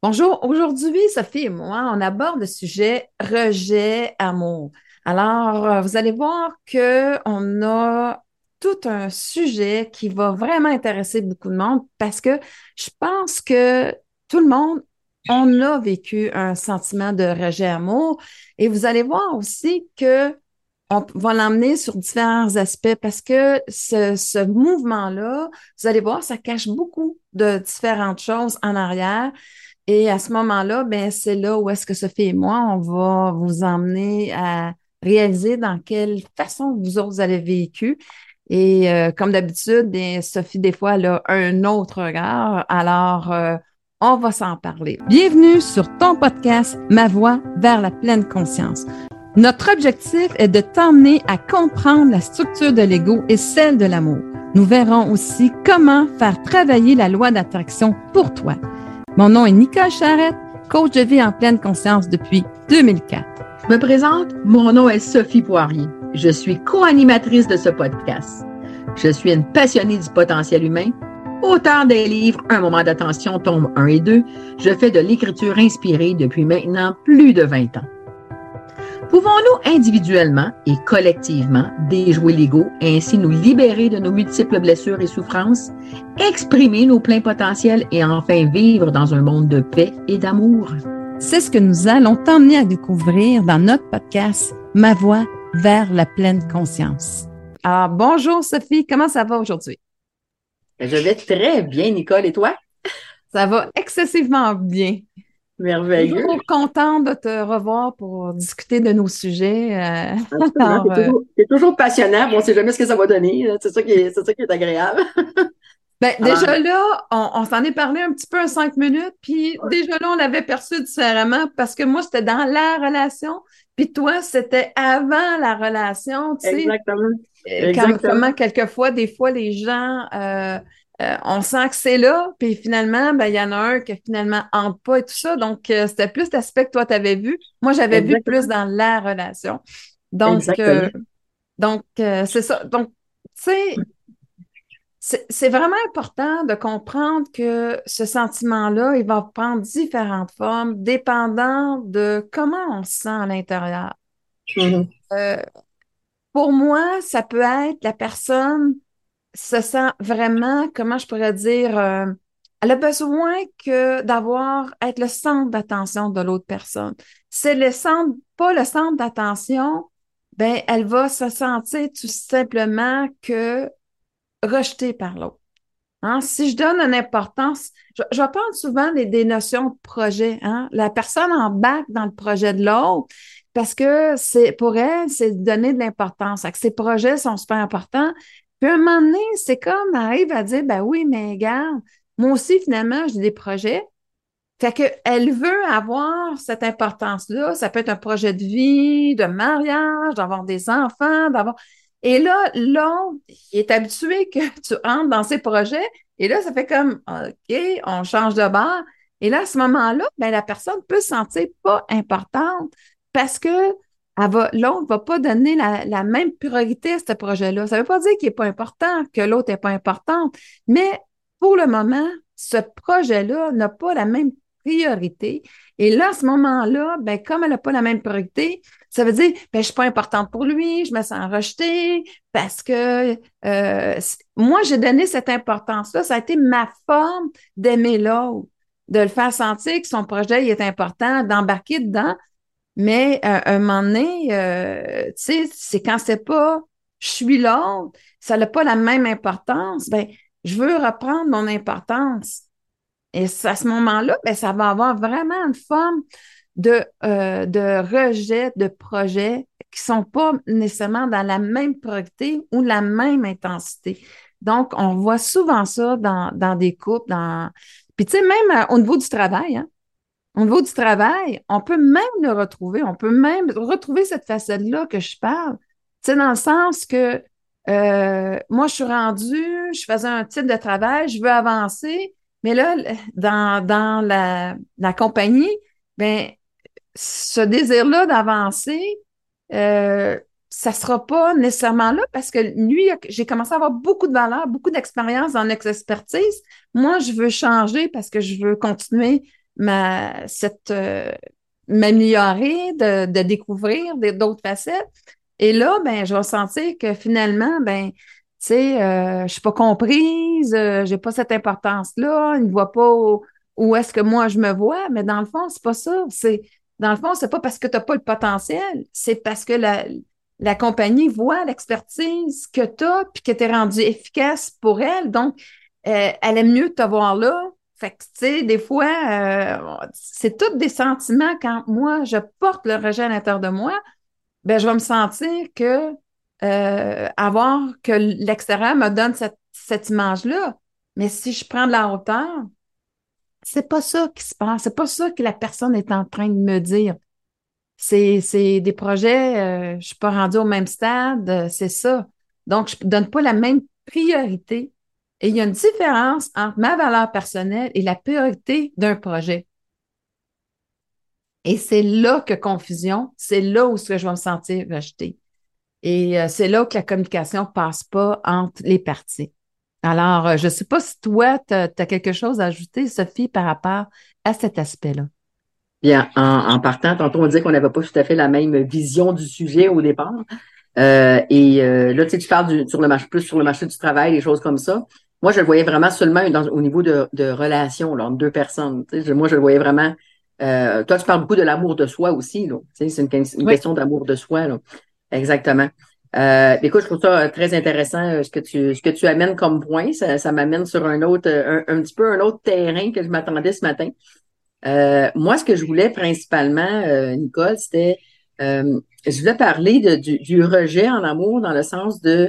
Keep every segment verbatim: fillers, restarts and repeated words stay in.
Bonjour, aujourd'hui, Sophie et moi, on aborde le sujet rejet, amour. Alors, euh, vous allez voir que on a tout un sujet qui va vraiment intéresser beaucoup de monde parce que je pense que tout le monde, on a vécu un sentiment de rejet, amour. Et vous allez voir aussi que on va l'emmener sur différents aspects parce que ce, ce mouvement-là, vous allez voir, ça cache beaucoup de différentes choses en arrière. Et à ce moment-là, ben, c'est là où est-ce que Sophie et moi, on va vous emmener à réaliser dans quelle façon vous autres avez vécu. Et euh, comme d'habitude, ben, Sophie, des fois, elle a un autre regard. Alors, euh, on va s'en parler. Bienvenue sur ton podcast, Ma voix vers la pleine conscience. Notre objectif est de t'emmener à comprendre la structure de l'ego et celle de l'amour. Nous verrons aussi comment faire travailler la loi d'attraction pour toi. Mon nom est Nicole Charrette, coach de vie en pleine conscience depuis deux mille quatre. Je me présente, mon nom est Sophie Poirier. Je suis co-animatrice de ce podcast. Je suis une passionnée du potentiel humain, auteure des livres Un moment d'attention, tome un et deux. Je fais de l'écriture inspirée depuis maintenant plus de vingt ans. Pouvons-nous individuellement et collectivement déjouer l'ego et ainsi nous libérer de nos multiples blessures et souffrances, exprimer nos pleins potentiels et enfin vivre dans un monde de paix et d'amour? C'est ce que nous allons t'emmener à découvrir dans notre podcast Ma voix vers la pleine conscience. Alors, bonjour Sophie, comment ça va aujourd'hui? Je vais très bien, Nicole, et toi? Ça va excessivement bien. Merveilleux. Toujours contente de te revoir pour discuter de nos sujets. Euh, alors, c'est, toujours, c'est toujours passionnant. Bon, on ne sait jamais ce que ça va donner. C'est ça qui est, c'est ça qui est agréable. Ben, Alors, déjà là, on, on s'en est parlé un petit peu en cinq minutes, puis déjà là, on l'avait perçu différemment parce que moi, c'était dans la relation, puis toi, c'était avant la relation, tu sais. Exactement. Euh, Comme, Exactement. comment quelquefois, des fois, les gens, euh, euh, on sent que c'est là, puis finalement, ben, il y en a un qui finalement entre pas et tout ça. Donc, euh, c'était plus l'aspect que toi, tu avais vu. Moi, j'avais vu plus Exactement. dans la relation. Donc, Exactement. euh, donc euh, c'est ça. Donc, tu sais, c'est c'est vraiment important de comprendre que ce sentiment-là, il va prendre différentes formes dépendant de comment on se sent à l'intérieur. Mhm. Euh, pour moi, ça peut être la personne se sent vraiment, comment je pourrais dire, euh, elle a besoin que d'avoir, être le centre d'attention de l'autre personne. C'est le centre, pas le centre d'attention, ben, elle va se sentir tout simplement que rejetée par l'autre. Hein? Si je donne une importance, je, je vais prendre souvent des, des notions de projet. Hein? La personne embarque dans le projet de l'autre parce que c'est pour elle, c'est de donner de l'importance. Que ses projets sont super importants. Puis à un moment donné, c'est comme elle arrive à dire, ben oui, mais regarde, moi aussi, finalement, j'ai des projets. Fait qu'elle veut avoir cette importance-là. Ça peut être un projet de vie, de mariage, d'avoir des enfants, d'avoir. Et là, l'autre, il est habitué que tu entres dans ses projets. Et là, ça fait comme, OK, on change de bord. Et là, à ce moment-là, ben, la personne peut se sentir pas importante parce que elle va, l'autre ne va pas donner la, la même priorité à ce projet-là. Ça ne veut pas dire qu'il n'est pas important, que l'autre n'est pas importante, mais pour le moment, ce projet-là n'a pas la même priorité. Et là, à ce moment-là, ben, comme elle n'a pas la même priorité, ça veut dire, ben, je ne suis pas importante pour lui, je me sens rejetée parce que euh, moi, j'ai donné cette importance-là. Ça a été ma forme d'aimer l'autre, de le faire sentir que son projet il est important, d'embarquer dedans. Mais euh, un moment donné, euh, tu sais, c'est quand c'est pas je suis l'autre, ça n'a pas la même importance, ben, je veux reprendre mon importance. Et à ce moment-là, ben, ça va avoir vraiment une forme de, euh, de rejet de projets qui sont pas nécessairement dans la même priorité ou la même intensité. Donc, on voit souvent ça dans, dans des couples, dans... Puis, tu sais, même euh, au niveau du travail, hein, au niveau du travail, on peut même le retrouver, on peut même retrouver cette facette-là que je parle. Tu sais, dans le sens que euh, moi, je suis rendue, je faisais un type de travail, je veux avancer, mais là, dans, dans la, la compagnie, ben, ce désir-là d'avancer, euh, ça sera pas nécessairement là parce que lui, j'ai commencé à avoir beaucoup de valeur, beaucoup d'expérience dans notre expertise. Moi, je veux changer parce que je veux continuer ma, cette, euh, m'améliorer, de, de découvrir des- d'autres facettes. Et là, ben, je vais sentir que finalement, ben, tu sais, euh, je suis pas comprise, euh, j'ai pas cette importance-là, il ne voit pas où, où est-ce que moi je me vois, mais dans le fond, c'est pas ça. C'est, dans le fond, c'est pas parce que tu n'as pas le potentiel, c'est parce que la, la compagnie voit l'expertise que tu as puis que tu es rendu efficace pour elle. Donc, euh, elle aime mieux te voir là. Fait que, tu sais, des fois, euh, c'est tous des sentiments quand moi, je porte le rejet à l'intérieur de moi, ben, je vais me sentir que euh, avoir que l'extérieur me donne cette, cette image-là. Mais si je prends de la hauteur, c'est pas ça qui se passe. C'est pas ça que la personne est en train de me dire. C'est, c'est des projets, euh, je suis pas rendue au même stade, euh, c'est ça. Donc, je donne pas la même priorité. Et il y a une différence entre ma valeur personnelle et la priorité d'un projet. Et c'est là que confusion, c'est là où ce que je vais me sentir rejetée. Et euh, c'est là que la communication passe pas entre les parties. Alors, euh, je sais pas si toi, tu as quelque chose à ajouter, Sophie, par rapport à cet aspect-là. Bien, en, en partant, tantôt on disait qu'on n'avait pas tout à fait la même vision du sujet au départ. Euh, et euh, là, tu sais, tu parles du, sur le marché, plus sur le marché du travail, des choses comme ça. Moi, je le voyais vraiment seulement dans, au niveau de, de relations là, entre deux personnes. Tu sais, je- moi, je le voyais vraiment. Euh, toi, tu parles beaucoup de l'amour de soi aussi. Là. Tu sais, c'est une, une Oui. question d'amour de soi. Là. Exactement. Euh, écoute, je trouve ça euh, très intéressant euh, ce que tu ce que tu amènes comme point. Ça, ça m'amène sur un autre, euh, un, un petit peu un autre terrain que je m'attendais ce matin. Euh, moi, ce que je voulais principalement, euh, Nicole, c'était, euh, je voulais parler de, du, du rejet en amour dans le sens de,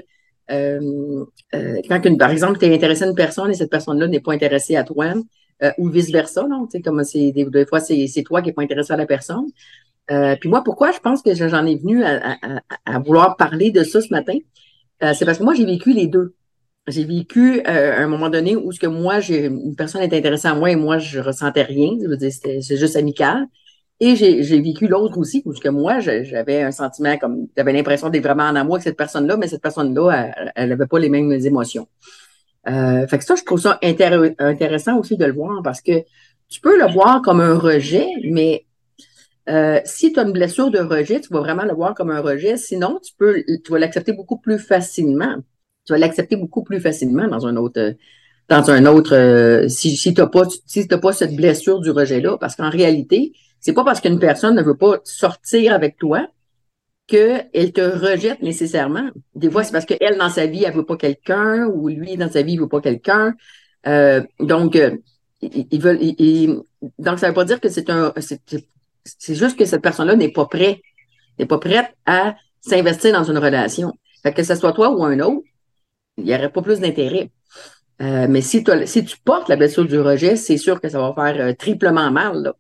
euh, euh, quand une, par exemple, tu es intéressé à une personne et cette personne-là n'est pas intéressée à toi, euh, ou vice-versa, non? Tu sais, comme c'est, des, des fois, c'est, c'est toi qui n'es pas intéressé à la personne. Euh, puis moi, pourquoi je pense que j'en ai venu à, à, à vouloir parler de ça ce matin? Euh, c'est parce que moi, j'ai vécu les deux. J'ai vécu euh, à un moment donné où ce que moi, j'ai une personne est intéressée à moi et moi, je ressentais rien. Je veux dire, c'était c'est juste amical. Et j'ai j'ai vécu l'autre aussi, où ce que moi, je- j'avais un sentiment comme j'avais l'impression d'être vraiment en amour avec cette personne-là, mais cette personne-là, elle, elle avait pas les mêmes émotions. Euh, fait que ça, je trouve ça intér- intéressant aussi de le voir parce que tu peux le voir comme un rejet, mais euh, si tu as une blessure de rejet, tu vas vraiment le voir comme un rejet. Sinon, tu peux, tu vas l'accepter beaucoup plus facilement. Tu vas l'accepter beaucoup plus facilement dans un autre, dans un autre, euh, si, si t'as pas, si t'as pas cette blessure du rejet-là. Parce qu'en réalité, c'est pas parce qu'une personne ne veut pas sortir avec toi qu'elle te rejette nécessairement. Des fois, Oui. c'est parce qu'elle, dans sa vie, elle veut pas quelqu'un, ou lui, dans sa vie, il veut pas quelqu'un. Euh, donc, euh, ils, ils veulent, ils- ils- donc, ça veut pas dire que c'est un, c'est, c'est juste que cette personne-là n'est pas prête, n'est pas prête à s'investir dans une relation. Fait que ce soit toi ou un autre, il n'y aurait pas plus d'intérêt. Euh, mais si, si tu portes la blessure du rejet, c'est sûr que ça va faire euh, triplement mal. Là.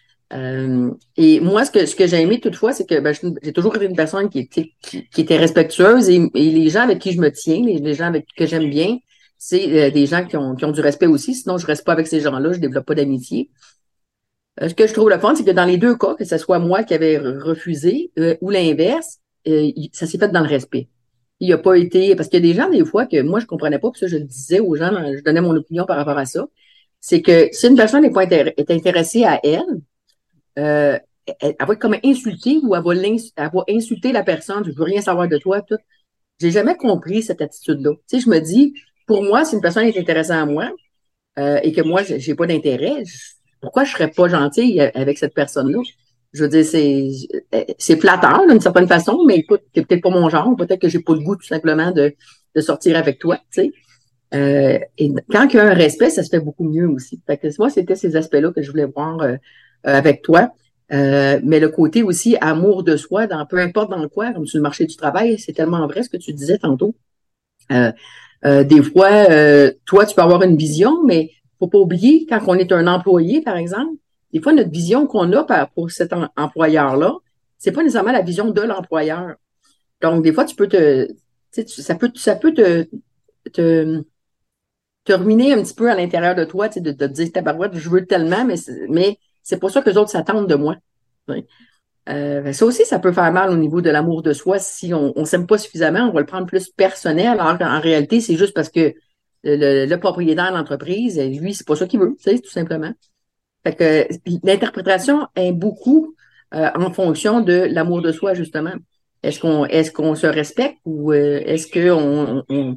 Euh, et moi, ce que, ce que j'ai aimé toutefois, c'est que ben, j'ai toujours été une personne qui était, qui, qui était respectueuse et, et les gens avec qui je me tiens, les, les gens avec que j'aime bien, c'est euh, des gens qui ont, qui ont du respect aussi. Sinon, je reste pas avec ces gens-là, je développe pas d'amitié. Euh, ce que je trouve le fun, c'est que dans les deux cas, que ce soit moi qui avais refusé euh, ou l'inverse, euh, ça s'est fait dans le respect. Il n'a pas été. Parce qu'il y a des gens, des fois, que moi, je comprenais pas, puis ça, je le disais aux gens, je donnais mon opinion par rapport à ça. C'est que si une personne n'est pas intér- est intéressée à elle, euh, elle, elle va être comme insultée ou elle va, elle va insulter la personne, je veux rien savoir de toi, tout. J'ai jamais compris cette attitude-là. Tu sais, je me dis, pour moi, si une personne est intéressée à moi, euh, et que moi, j'ai j'ai pas d'intérêt, je- pourquoi je serais pas gentille avec cette personne-là? Je veux dire, c'est c'est flatteur d'une certaine façon, mais écoute, c'est peut-être pas mon genre, peut-être que j'ai pas le goût tout simplement de, de sortir avec toi, tu sais. Euh, et quand il y a un respect, ça se fait beaucoup mieux aussi. Fait que moi, c'était ces aspects-là que je voulais voir euh, euh, avec toi. Euh, mais le côté aussi amour de soi, dans peu importe dans quoi, comme sur le marché du travail, c'est tellement vrai ce que tu disais tantôt. Euh, euh, des fois, euh, toi, tu peux avoir une vision, mais faut pas oublier, quand on est un employé, par exemple, des fois, notre vision qu'on a par, pour cet em- employeur-là, c'est pas nécessairement la vision de l'employeur. Donc, des fois, tu peux te, tu sais, tu- ça peut, ça peut te, te, te ruiner un petit peu à l'intérieur de toi, tu sais, de, de te dire, tabarouette, je veux tellement, mais c'est, mais c'est pas ça que les autres s'attendent de moi. Oui. Euh, ça aussi, ça peut faire mal au niveau de l'amour de soi. Si on ne s'aime pas suffisamment, on va le prendre plus personnel, alors qu'en réalité, c'est juste parce que le, le- le propriétaire de l'entreprise, lui, c'est pas ça qu'il veut, tu sais, tout simplement. Fait que l'interprétation est beaucoup euh, en fonction de l'amour de soi, justement. Est-ce qu'on est-ce qu'on se respecte ou euh, est-ce qu'on on,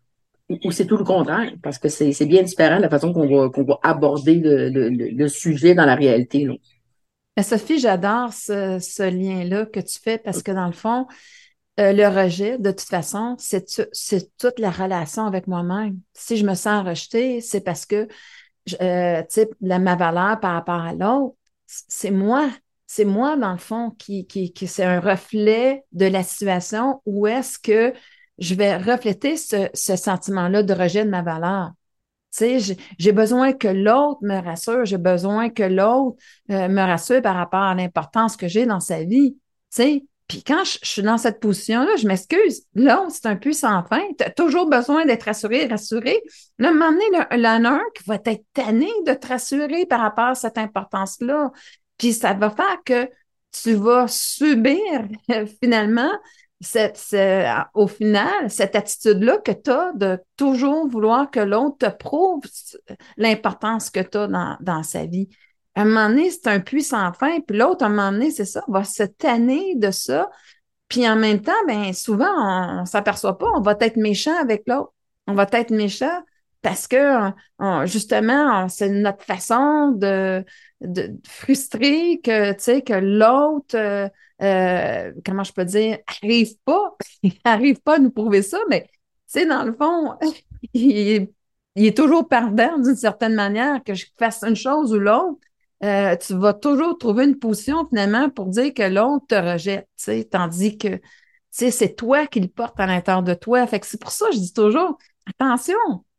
ou c'est tout le contraire? Parce que c'est c'est bien différent de la façon qu'on va, qu'on va aborder le, le, le- le sujet dans la réalité, là. Mais Sophie, j'adore ce, ce lien-là que tu fais parce que dans le fond, euh, le rejet, de toute façon, c'est tu- c'est toute la relation avec moi-même. Si je me sens rejetée, c'est parce que je- euh, tu sais, la, ma valeur par rapport à l'autre, c'est moi. C'est moi, dans le fond, qui, qui, qui c'est un reflet de la situation où est-ce que je vais refléter ce, ce sentiment-là de rejet de ma valeur. Tu sais, j'ai j'ai besoin que l'autre me rassure, j'ai besoin que l'autre euh, me rassure par rapport à l'importance que j'ai dans sa vie. Tu sais, puis quand je, je suis dans cette position-là, je m'excuse. L'autre, c'est un peu sans fin. Tu as toujours besoin d'être rassuré, rassuré. Là, à un moment donné, il y en a un qui va être tanné de te rassurer par rapport à cette importance-là. Puis ça va faire que tu vas subir finalement cette, ce- au final, cette attitude-là que tu as de toujours vouloir que l'autre te prouve l'importance que tu as dans, dans sa vie. À un moment donné, c'est un puits sans fin, puis l'autre, à un moment donné, c'est ça, va se tanner de ça. Puis en même temps, ben souvent, on, on s'aperçoit pas, on va être méchant avec l'autre. On va être méchant parce que on- justement, on- c'est notre façon de, de frustrer que, tu sais, que l'autre, euh, euh, comment je peux dire, arrive pas, il arrive pas à nous prouver ça, mais tu sais, dans le fond, il est, il est toujours perdant d'une certaine manière, que je fasse une chose ou l'autre. Euh, tu vas toujours trouver une position finalement pour dire que l'autre te rejette, tu sais, tandis que tu sais, c'est toi qui le portes à l'intérieur de toi. Fait que c'est pour ça que je dis toujours, attention,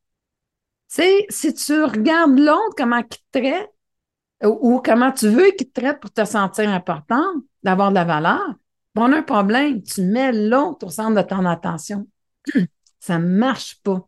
tu sais, si tu regardes l'autre, comment il te traite, ou, ou comment tu veux qu'il te traite pour te sentir important, d'avoir de la valeur, bon, on a un problème. Tu mets l'autre au centre de ton attention. Ça ne marche pas.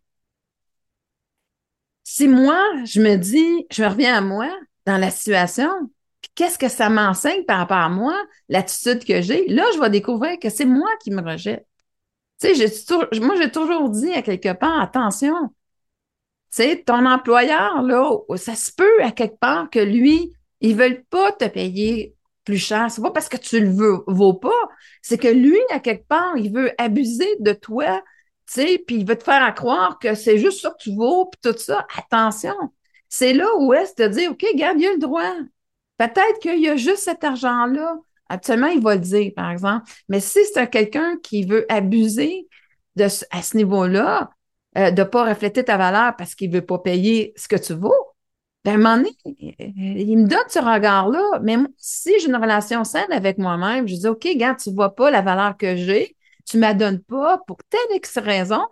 Si moi, je me dis, je reviens à moi dans la situation, puis qu'est-ce que ça m'enseigne par rapport à moi, l'attitude que j'ai, là, je vais découvrir que c'est moi qui me rejette. Tu sais, j'ai toujours- moi, j'ai toujours dit à quelque part, attention, tu sais, ton employeur, là, ça se peut à quelque part que lui, ils veulent pas te payer plus cher. C'est pas parce que tu le veux, vaux pas, c'est que lui, à quelque part, il veut abuser de toi, tu sais, puis il veut te faire croire que c'est juste ça que tu vaux, puis tout ça. Attention, c'est là où est-ce de dire, OK, garde, il a le droit. Peut-être qu'il y a juste cet argent-là. Absolument, il va le dire, par exemple. Mais si c'est quelqu'un qui veut abuser de, ce- à ce niveau-là, euh, de ne pas refléter ta valeur parce qu'il ne veut pas payer ce que tu vaux, ben, à un moment donné, euh, il me donne ce regard-là. Mais moi, si j'ai une relation saine avec moi-même, je dis, OK, regarde, tu ne vois pas la valeur que j'ai, tu ne me la donnes pas pour telle X raison,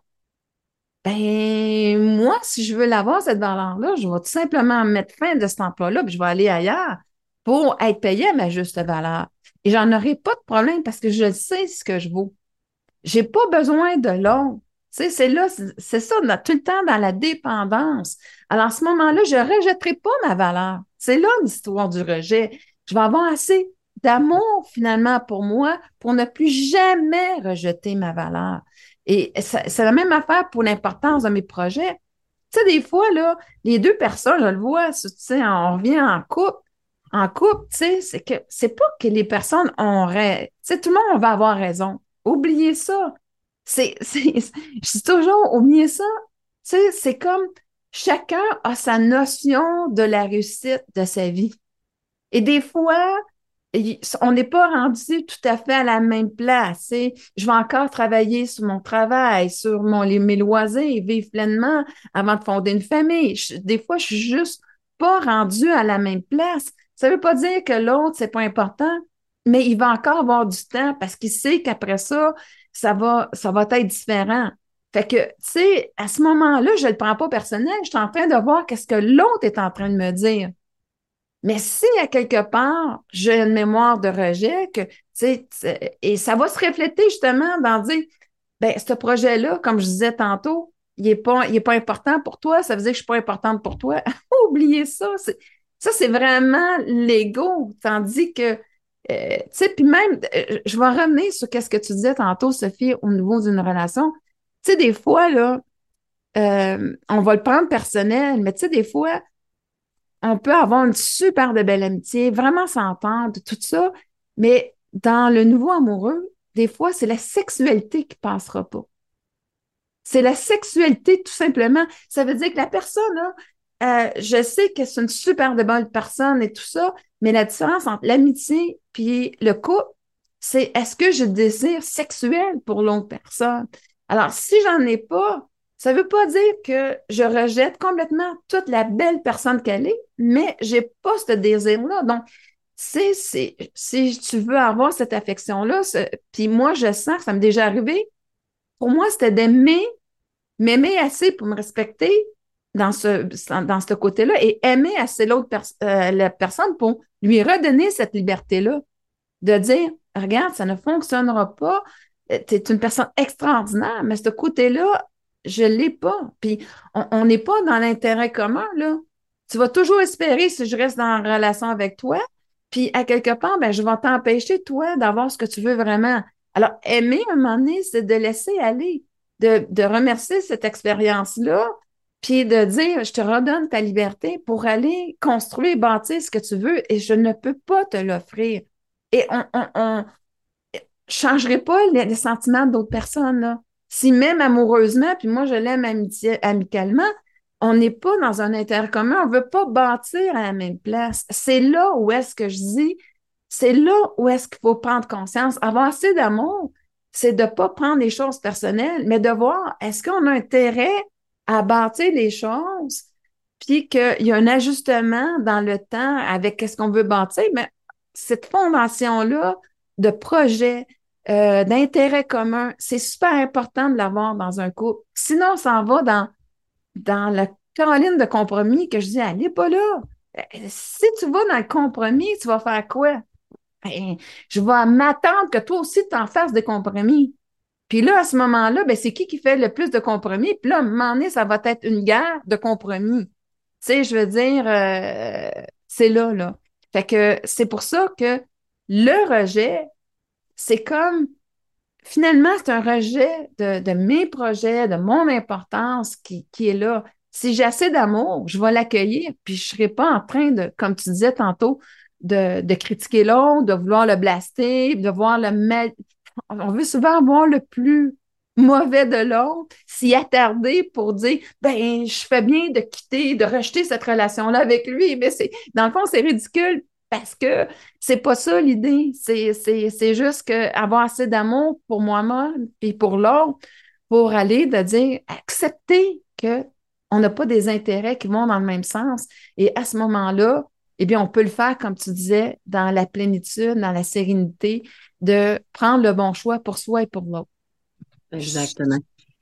ben, moi, si je veux l'avoir, cette valeur-là, je vais tout simplement mettre fin de cet emploi-là, puis je vais aller ailleurs pour être payé à ma juste valeur. Et j'en aurai pas de problème parce que je sais ce que je vaux. J'ai pas besoin de l'autre. Tu sais, c'est là, c'est c'est ça, on a tout le temps dans la dépendance. Alors, à ce moment-là, je ne rejetterai pas ma valeur. C'est là l'histoire du rejet. Je vais avoir assez d'amour, finalement, pour moi, pour ne plus jamais rejeter ma valeur. Et ça- c'est la même affaire pour l'importance de mes projets. Tu sais, des fois, là, les deux personnes, je le vois, tu sais, on revient en couple. En couple, tu sais, c'est que c'est pas que les personnes ont raison. Tu sais, tout le monde va avoir raison. Oubliez ça. C'est, c'est, je dis toujours, oubliez ça. Tu sais, c'est comme chacun a sa notion de la réussite de sa vie. Et des fois, il- on n'est pas rendu tout à fait à la même place. Tu sais. Je vais encore travailler sur mon travail, sur mon, les, mes loisirs, vivre pleinement avant de fonder une famille. Je- des fois, je suis juste pas rendue à la même place. Ça veut pas dire que l'autre, c'est pas important, mais il va encore avoir du temps parce qu'il sait qu'après ça, ça va, ça va être différent. Fait que, tu sais, à ce moment-là, je le prends pas personnel. Je suis en train de voir qu'est-ce que l'autre est en train de me dire. Mais si à quelque part, j'ai une mémoire de rejet, que, tu sais, t- et ça va se refléter justement dans dire, ben, ce projet-là, comme je disais tantôt, il est pas, il est pas important pour toi, ça veut dire que je suis pas importante pour toi. Oubliez ça. C'est, ça, c'est vraiment l'ego. Tandis que, euh, tu sais, puis même, euh, je vais revenir sur qu'est-ce que tu disais tantôt, Sophie, au niveau d'une relation. Tu sais, des fois, là, euh, on va le prendre personnel, mais tu sais, des fois, on peut avoir une super de belle amitié, vraiment s'entendre, tout ça, mais dans le nouveau amoureux, des fois, c'est la sexualité qui passera pas. C'est la sexualité, tout simplement. Ça veut dire que la personne, là, euh, je sais que c'est une super de bonne personne et tout ça, mais la différence entre l'amitié puis le couple, c'est est-ce que je désire sexuel pour l'autre personne? Alors, si j'en ai pas, ça veut pas dire que je rejette complètement toute la belle personne qu'elle est, mais j'ai pas ce désir-là. Donc, c'est, c'est, si tu veux avoir cette affection-là, puis moi, je sens que ça m'est déjà arrivé, pour moi, c'était d'aimer m'aimer assez pour me respecter dans ce, dans ce côté-là et aimer assez l'autre pers euh, la personne pour lui redonner cette liberté-là, de dire, regarde, ça ne fonctionnera pas, tu es une personne extraordinaire, mais ce côté-là, je ne l'ai pas. Puis, on n'est pas dans l'intérêt commun, là. Tu vas toujours espérer, si je reste dans la relation avec toi, puis à quelque part, ben, je vais t'empêcher, toi, d'avoir ce que tu veux vraiment. Alors, aimer, à un moment donné, c'est de laisser aller, de, de remercier cette expérience-là, puis de dire, je te redonne ta liberté pour aller construire, bâtir ce que tu veux et je ne peux pas te l'offrir. Et on, on, on changerait pas les, les sentiments d'autres personnes, là. Si même amoureusement, puis moi je l'aime amitié, amicalement, on n'est pas dans un intérêt commun, on veut pas bâtir à la même place. C'est là où est-ce que je dis, c'est là où est-ce qu'il faut prendre conscience. Avoir assez d'amour, c'est de pas prendre les choses personnelles, mais de voir est-ce qu'on a intérêt à bâtir les choses, puis qu'il y a un ajustement dans le temps avec qu'est-ce qu'on veut bâtir, mais cette fondation-là de projet, euh, d'intérêt commun, c'est super important de l'avoir dans un couple. Sinon, on s'en va dans, dans la colline de compromis que je dis, elle n'est pas là. Si tu vas dans le compromis, tu vas faire quoi? Ben, je vais m'attendre que toi aussi, tu en fasses des compromis. Puis là, à ce moment-là, ben, c'est qui qui fait le plus de compromis? Puis là, à un moment donné, ça va être une guerre de compromis. Tu sais, je veux dire, euh, c'est là, là. Fait que c'est pour ça que le rejet, c'est comme, finalement, c'est un rejet de, de mes projets, de mon importance qui, qui est là. Si j'ai assez d'amour, je vais l'accueillir, puis je ne serai pas en train de, comme tu disais tantôt, de, de critiquer l'autre, de vouloir le blaster, de voir le mal. On veut souvent voir le plus mauvais de l'autre, s'y attarder pour dire, ben, je fais bien de quitter, de rejeter cette relation-là avec lui. Mais c'est, dans le fond, c'est ridicule parce que c'est pas ça l'idée. C'est, c'est, c'est juste que avoir assez d'amour pour moi-même et pour l'autre pour aller de dire, accepter que on n'a pas des intérêts qui vont dans le même sens. Et à ce moment-là, eh bien, on peut le faire, comme tu disais, dans la plénitude, dans la sérénité, de prendre le bon choix pour soi et pour l'autre. Exactement.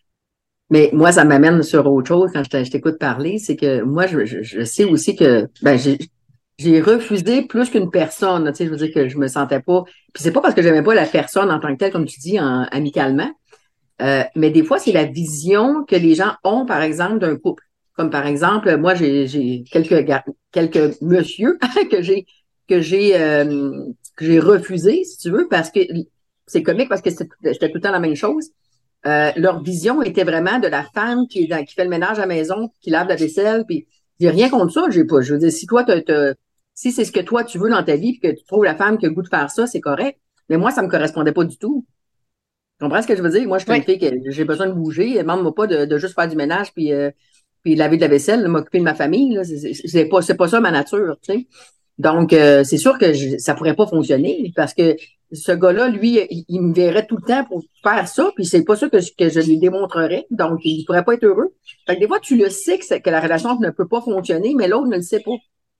Mais moi, ça m'amène sur autre chose quand je t'écoute parler, c'est que moi, je, je, je sais aussi que ben, j'ai, j'ai refusé plus qu'une personne. Tu sais, je veux dire que je me sentais pas. Puis c'est pas parce que j'aimais pas la personne en tant que telle, comme tu dis, en, amicalement. Euh, mais des fois, c'est la vision que les gens ont, par exemple, d'un couple. Comme par exemple, moi, j'ai, j'ai quelques gar- quelques monsieur que j'ai que j'ai euh, que j'ai refusé, si tu veux, parce que c'est comique parce que c'était c'était tout le temps la même chose. Euh, leur vision était vraiment de la femme qui, qui fait le ménage à la maison, qui lave la vaisselle, puis j'ai rien contre ça, j'ai pas. Je veux dire, si toi, t'as, t'as- si c'est ce que toi tu veux dans ta vie, puis que tu trouves la femme qui a le goût de faire ça, c'est correct. Mais moi, ça me correspondait pas du tout. Tu comprends ce que je veux dire? Moi, je suis une Oui. fille que j'ai besoin de bouger. Demande-moi pas de, de juste faire du ménage puis, euh, puis laver de la vaisselle, de m'occuper de ma famille. Là. C'est, c'est c'est pas, c'est pas ça ma nature, tu sais. Donc, euh, c'est sûr que je, ça pourrait pas fonctionner parce que ce gars-là, lui, il, il me verrait tout le temps pour faire ça, puis c'est pas ça que, je- que je lui démontrerais. Donc, il pourrait pas être heureux. Fait que des fois, tu le sais que, c'est- que la relation ne peut pas fonctionner, mais l'autre ne le sait pas.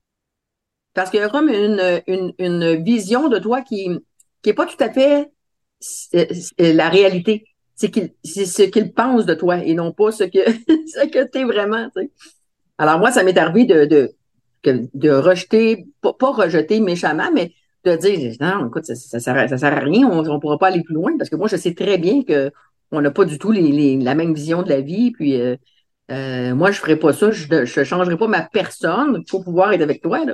Parce qu'il y a comme une, une, une vision de toi qui qui est pas tout à fait euh, euh, la réalité. C'est qu'il, c'est ce qu'il pense de toi et non pas ce que ce que t'es vraiment. Tu sais. Alors moi, ça m'est arrivé de de que- de rejeter, pas, pas rejeter méchamment, mais de dire non, écoute, ça, ça sert, à- ça sert à rien, on ne pourra pas aller plus loin parce que moi, je sais très bien que on n'a pas du tout les, les- la même vision de la vie. Puis euh, euh, moi, je ferais pas ça, je ne changerais pas ma personne pour pouvoir être avec toi. Là.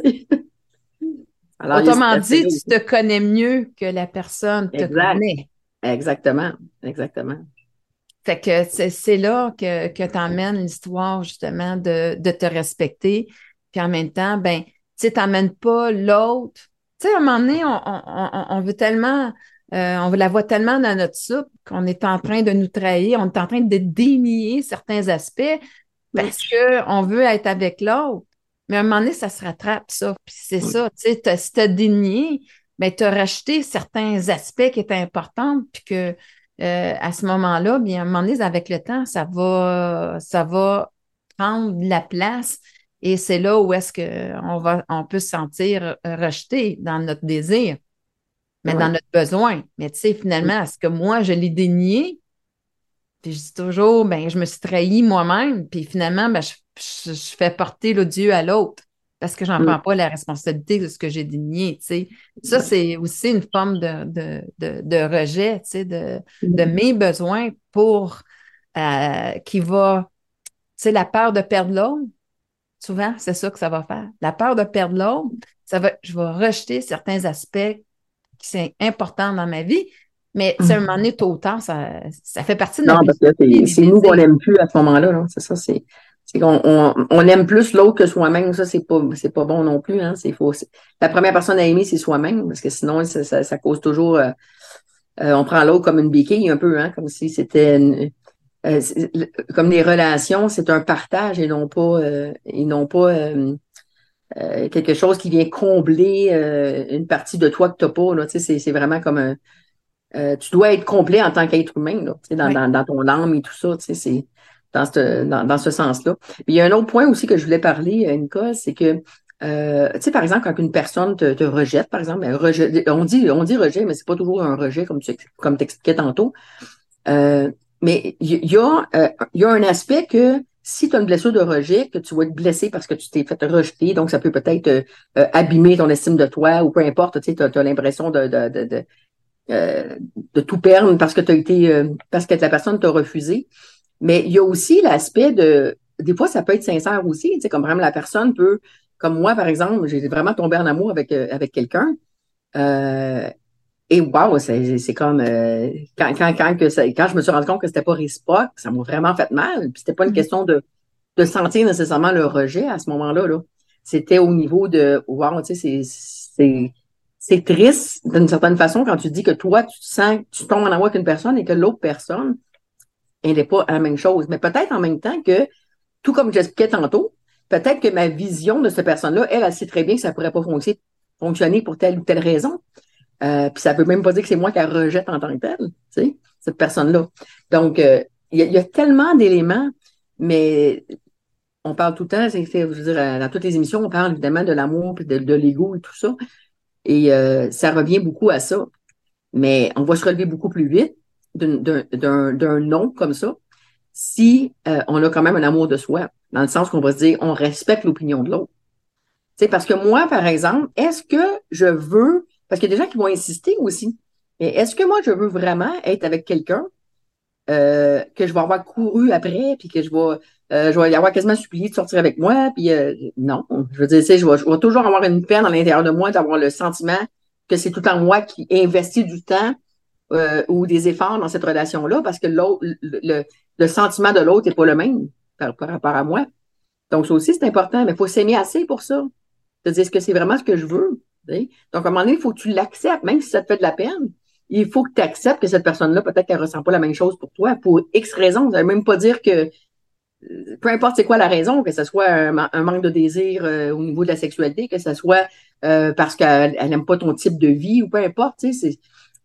Alors, il y a cet Autrement dit, aspect-là tu aussi. te connais mieux que la personne te Exact. connaît. Exactement. Exactement. Fait que c'est c'est là que, que t'emmènes l'histoire, justement, de, de te respecter, puis en même temps, ben, tu sais, t'emmènes pas l'autre. Tu sais, à un moment donné, on, on, on, on veut tellement, euh, on la voit tellement dans notre soupe qu'on est en train de nous trahir, on est en train de dénier certains aspects Oui. parce qu'on veut être avec l'autre. Mais à un moment donné, ça se rattrape, ça. Puis c'est Oui. ça, tu sais, t'as- si t'as dénié, ben, tu as racheté certains aspects qui étaient importants, puis que euh, à ce moment-là, bien, à un moment donné, avec le temps, ça va, ça va prendre de la place. Et c'est là où est-ce qu'on va, on peut se sentir rejeté dans notre désir, mais Oui. dans notre besoin. Mais tu sais, finalement, est-ce que moi, je l'ai dénié? Puis je dis toujours, ben, je me suis trahi moi-même, puis finalement, ben, je, je, je fais porter l'odieux à l'autre parce que j'en Mm. prends pas la responsabilité de ce que j'ai dénié, tu sais. Ça, Ouais. c'est aussi une forme de, de, de, de rejet, tu sais, de, de Mm. mes besoins pour euh, qui va, tu sais, la peur de perdre l'autre. Souvent, c'est ça que ça va faire. La peur de perdre l'autre, ça va, je vais rejeter certains aspects qui sont importants dans ma vie, mais tu sais, à un moment donné, tôt ou tard, ça, ça fait partie de Non, notre parce que vie, c'est les c'est nous qu'on désirs. n'aime plus à ce moment-là, là. C'est ça, c'est c'est qu'on on, on aime plus l'autre que soi-même. Ça, c'est pas c'est pas bon non plus, hein. C'est faux. C'est- La première personne à aimer, c'est soi-même, parce que sinon, ça, ça, ça cause toujours euh, euh, on prend l'autre comme une béquille un peu, hein, comme si c'était une- euh, c'est- le- comme les relations, c'est un partage et non pas euh, et non pas euh, euh, quelque chose qui vient combler euh, une partie de toi que tu n'as pas. Là. Tu sais, c'est c'est vraiment comme un euh, tu dois être complet en tant qu'être humain, là, tu sais, dans, Oui. dans, dans ton âme et tout ça, tu sais, c'est dans ce, dans, dans ce sens-là. Puis il y a un autre point aussi que je voulais parler, euh, Nicole, c'est que, euh, tu sais, par exemple, quand une personne te, te rejette, par exemple, un rejet, on dit, on dit rejet, mais c'est pas toujours un rejet, comme tu comme t'expliquais tantôt. Euh, mais il y, y a, euh, il y a un aspect que si tu as une blessure de rejet, que tu vas être blessé parce que tu t'es fait rejeter, donc ça peut peut-être euh, euh, abîmer ton estime de toi ou peu importe, tu sais, tu as, l'impression de, de, de, de euh, de tout perdre parce que tu as été euh, parce que la personne t'a refusé. Mais il y a aussi l'aspect de des fois, ça peut être sincère aussi, tu sais, comme vraiment la personne peut, comme moi, par exemple, j'ai vraiment tombé en amour avec, euh, avec quelqu'un. Euh, et wow, c'est, c'est comme euh, quand, quand, quand, que ça, quand je me suis rendu compte que c'était pas réciproque, ça m'a vraiment fait mal. Puis c'était pas une Mhm. question de, de sentir nécessairement le rejet à ce moment-là, là. C'était au niveau de wow, tu sais, c'est, c'est, c'est triste d'une certaine façon quand tu dis que toi, tu sens, tu tombes en amour avec une personne et que l'autre personne, elle n'est pas à la même chose. Mais peut-être en même temps que, tout comme j'expliquais tantôt, peut-être que ma vision de cette personne-là, elle, elle sait très bien que ça ne pourrait pas fonctionner, fonctionner pour telle ou telle raison. Euh, puis ça ne veut même pas dire que c'est moi qui la rejette en tant que telle, tu sais, cette personne-là. Donc, euh, il y, a- y a tellement d'éléments, mais on parle tout le temps, c'est, c'est- je veux dire, euh, dans toutes les émissions, on parle évidemment de l'amour, puis de, de l'ego et tout ça. Et euh, ça revient beaucoup à ça. Mais on va se relever beaucoup plus vite d'un, d'un, d'un, d'un non comme ça si euh, on a quand même un amour de soi, dans le sens qu'on va se dire, on respecte l'opinion de l'autre. Tu sais, parce que moi, par exemple, est-ce que je veux, parce qu'il y a des gens qui vont insister aussi, mais est-ce que moi, je veux vraiment être avec quelqu'un euh, que je vais avoir couru après, puis que je vais, euh, je vais y avoir quasiment supplié de sortir avec moi, puis euh, non, je veux dire, tu sais, je vais, je vais toujours avoir une peine à l'intérieur de moi d'avoir le sentiment que c'est tout en moi qui investit du temps euh, ou des efforts dans cette relation-là, parce que l'autre, le, le, le sentiment de l'autre n'est pas le même par, par rapport à moi. Donc, ça aussi, c'est important, mais il faut s'aimer assez pour ça. De dire, est-ce que c'est vraiment ce que je veux? Tu sais? Donc, à un moment donné, il faut que tu l'acceptes, même si ça te fait de la peine. Il faut que tu acceptes que cette personne-là, peut-être qu'elle ne ressent pas la même chose pour toi, pour X raisons. Ça ne veut même pas dire que, euh, peu importe c'est quoi la raison, que ce soit un, un manque de désir euh, au niveau de la sexualité, que ce soit euh, parce qu'elle n'aime pas ton type de vie ou peu importe, tu sais, c'est...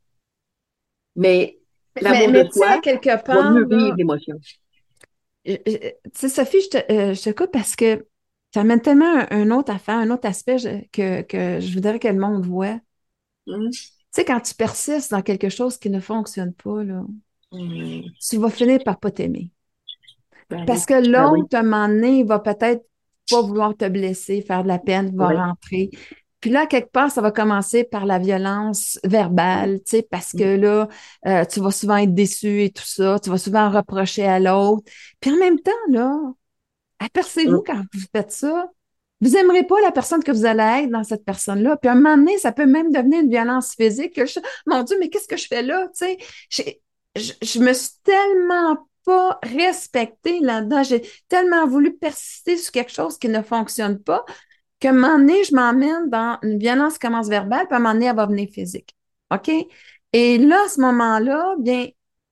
mais Mais, l'amour de mais tu sais, soi quelque va part, mieux vivre là, l'émotion. je- je- tu sais, Sophie, je te, euh, je te coupe parce que ça amène tellement un, un autre affaire, un autre aspect je- que, que je voudrais que le monde voit. Hum, Tu sais, quand tu persistes dans quelque chose qui ne fonctionne pas, là, hum, tu vas finir par pas t'aimer. ben oui, Parce que ben oui, l'autre, à un moment donné, il va peut-être pas vouloir te blesser, faire de la peine, va oui. rentrer. Puis là, quelque part, ça va commencer par la violence verbale, tu sais, parce que là, euh, tu vas souvent être déçu et tout ça, tu vas souvent reprocher à l'autre. Puis en même temps, là, apercevez-vous Hum, quand vous faites ça, vous n'aimerez pas la personne que vous allez être dans cette personne-là. Puis à un moment donné, ça peut même devenir une violence physique. Que je- mon Dieu, mais qu'est-ce que je fais là? Tu sais, j'ai- je, je me suis tellement pas respecté là-dedans. J'ai tellement voulu persister sur quelque chose qui ne fonctionne pas qu'à un moment donné, je m'emmène dans une violence qui commence verbale, puis à un moment donné, elle va venir physique. OK? Et là, à ce moment-là, bien,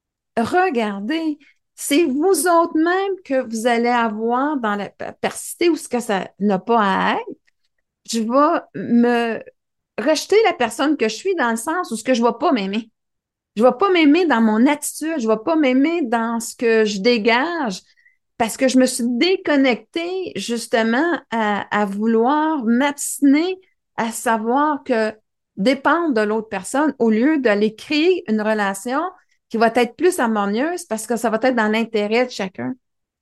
regardez, c'est vous autres même que vous allez avoir dans la persister ou ce que ça n'a pas à être. Je vais me rejeter la personne que je suis dans le sens où ce que je ne vais pas m'aimer. Je ne vais pas m'aimer dans mon attitude, je ne vais pas m'aimer dans ce que je dégage parce que je me suis déconnectée justement à, à vouloir m'abstiner à savoir que dépendre de l'autre personne au lieu d'aller créer une relation qui va être plus harmonieuse parce que ça va être dans l'intérêt de chacun.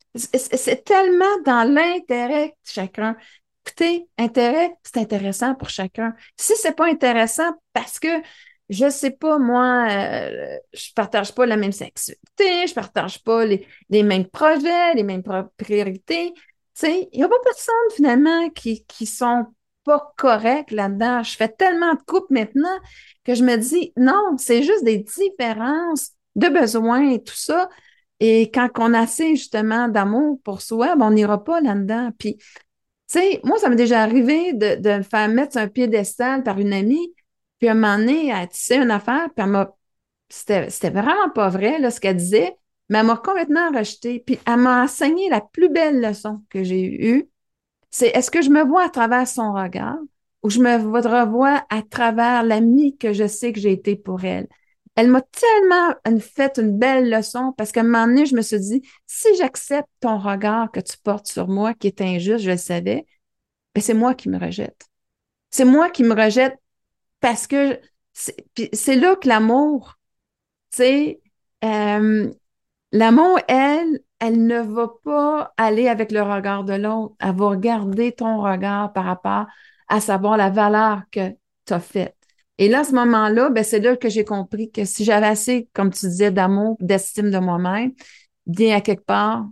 C'est tellement dans l'intérêt de chacun. Écoutez, intérêt, c'est intéressant pour chacun. Si c'est pas intéressant parce que je sais pas, moi, euh, je partage pas la même sexualité, je partage pas les, les mêmes projets, les mêmes priorités. Tu sais, il y a pas personne finalement qui, qui sont pas corrects là-dedans. Je fais tellement de couples maintenant que je me dis, non, c'est juste des différences de besoins et tout ça. Et quand on a assez justement d'amour pour soi, ben, on n'ira pas là-dedans. Puis, tu sais, moi, ça m'est déjà arrivé de, de me faire mettre sur un piédestal par une amie, puis à un moment donné, elle tissait une affaire, puis elle m'a... C'était, c'était vraiment pas vrai, là, ce qu'elle disait, mais elle m'a complètement rejetée. Puis elle m'a enseigné la plus belle leçon que j'ai eue. C'est est-ce que je me vois à travers son regard ou je me revois à travers l'amie que je sais que j'ai été pour elle? Elle m'a tellement fait une belle leçon parce qu'à un moment donné, je me suis dit, si j'accepte ton regard que tu portes sur moi qui est injuste, je le savais, ben c'est moi qui me rejette. C'est moi qui me rejette parce que c'est, puis c'est là que l'amour, tu sais, euh, l'amour, elle, elle ne va pas aller avec le regard de l'autre. Elle va regarder ton regard par rapport à savoir la valeur que tu as faite. Et là, à ce moment-là, ben, c'est là que j'ai compris que si j'avais assez, comme tu disais, d'amour, d'estime de moi-même, bien à quelque part,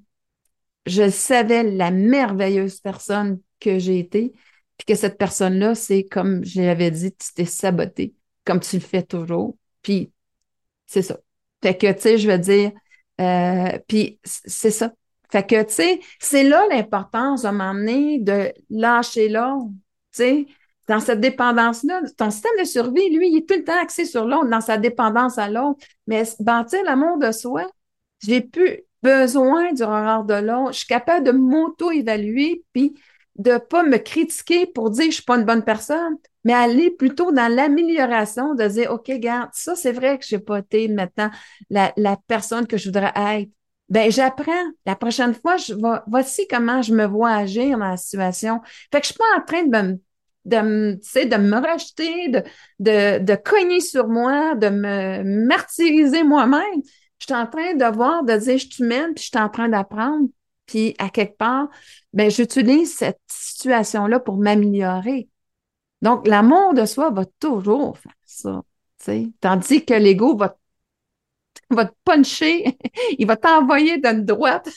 je savais la merveilleuse personne que j'ai été, puis que cette personne-là, c'est comme je l'avais dit, tu t'es saboté, comme tu le fais toujours. Puis c'est ça. Fait que, tu sais, je veux dire, euh, puis c'est ça. Fait que, tu sais, c'est là l'importance de m'emmener de lâcher l'autre. Tu sais, dans cette dépendance-là, ton système de survie, lui, il est tout le temps axé sur l'autre, dans sa dépendance à l'autre. Mais bâtir l'amour de soi, j'ai plus besoin du regard de l'autre. Je suis capable de m'auto-évaluer puis de pas me critiquer pour dire que je suis pas une bonne personne, mais aller plutôt dans l'amélioration, de dire, OK, regarde, ça, c'est vrai que j'ai pas été maintenant la, la personne que je voudrais être. Ben, j'apprends. La prochaine fois, je vais, voici comment je me vois agir dans la situation. Fait que je suis pas en train de me, de me, tu sais, de me rejeter, de, de, de cogner sur moi, de me martyriser moi-même. Je suis en train de voir, de dire, je suis humaine, puis je suis en train d'apprendre. Puis, à quelque part, ben, j'utilise cette situation-là pour m'améliorer. Donc, l'amour de soi va toujours faire ça. T'sais. Tandis que l'ego va, va te puncher, il va t'envoyer d'une droite,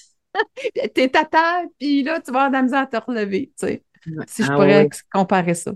t'es à terre, puis là, tu vas avoir de la misère à te relever. T'sais. Si je Ah pourrais oui. comparer ça.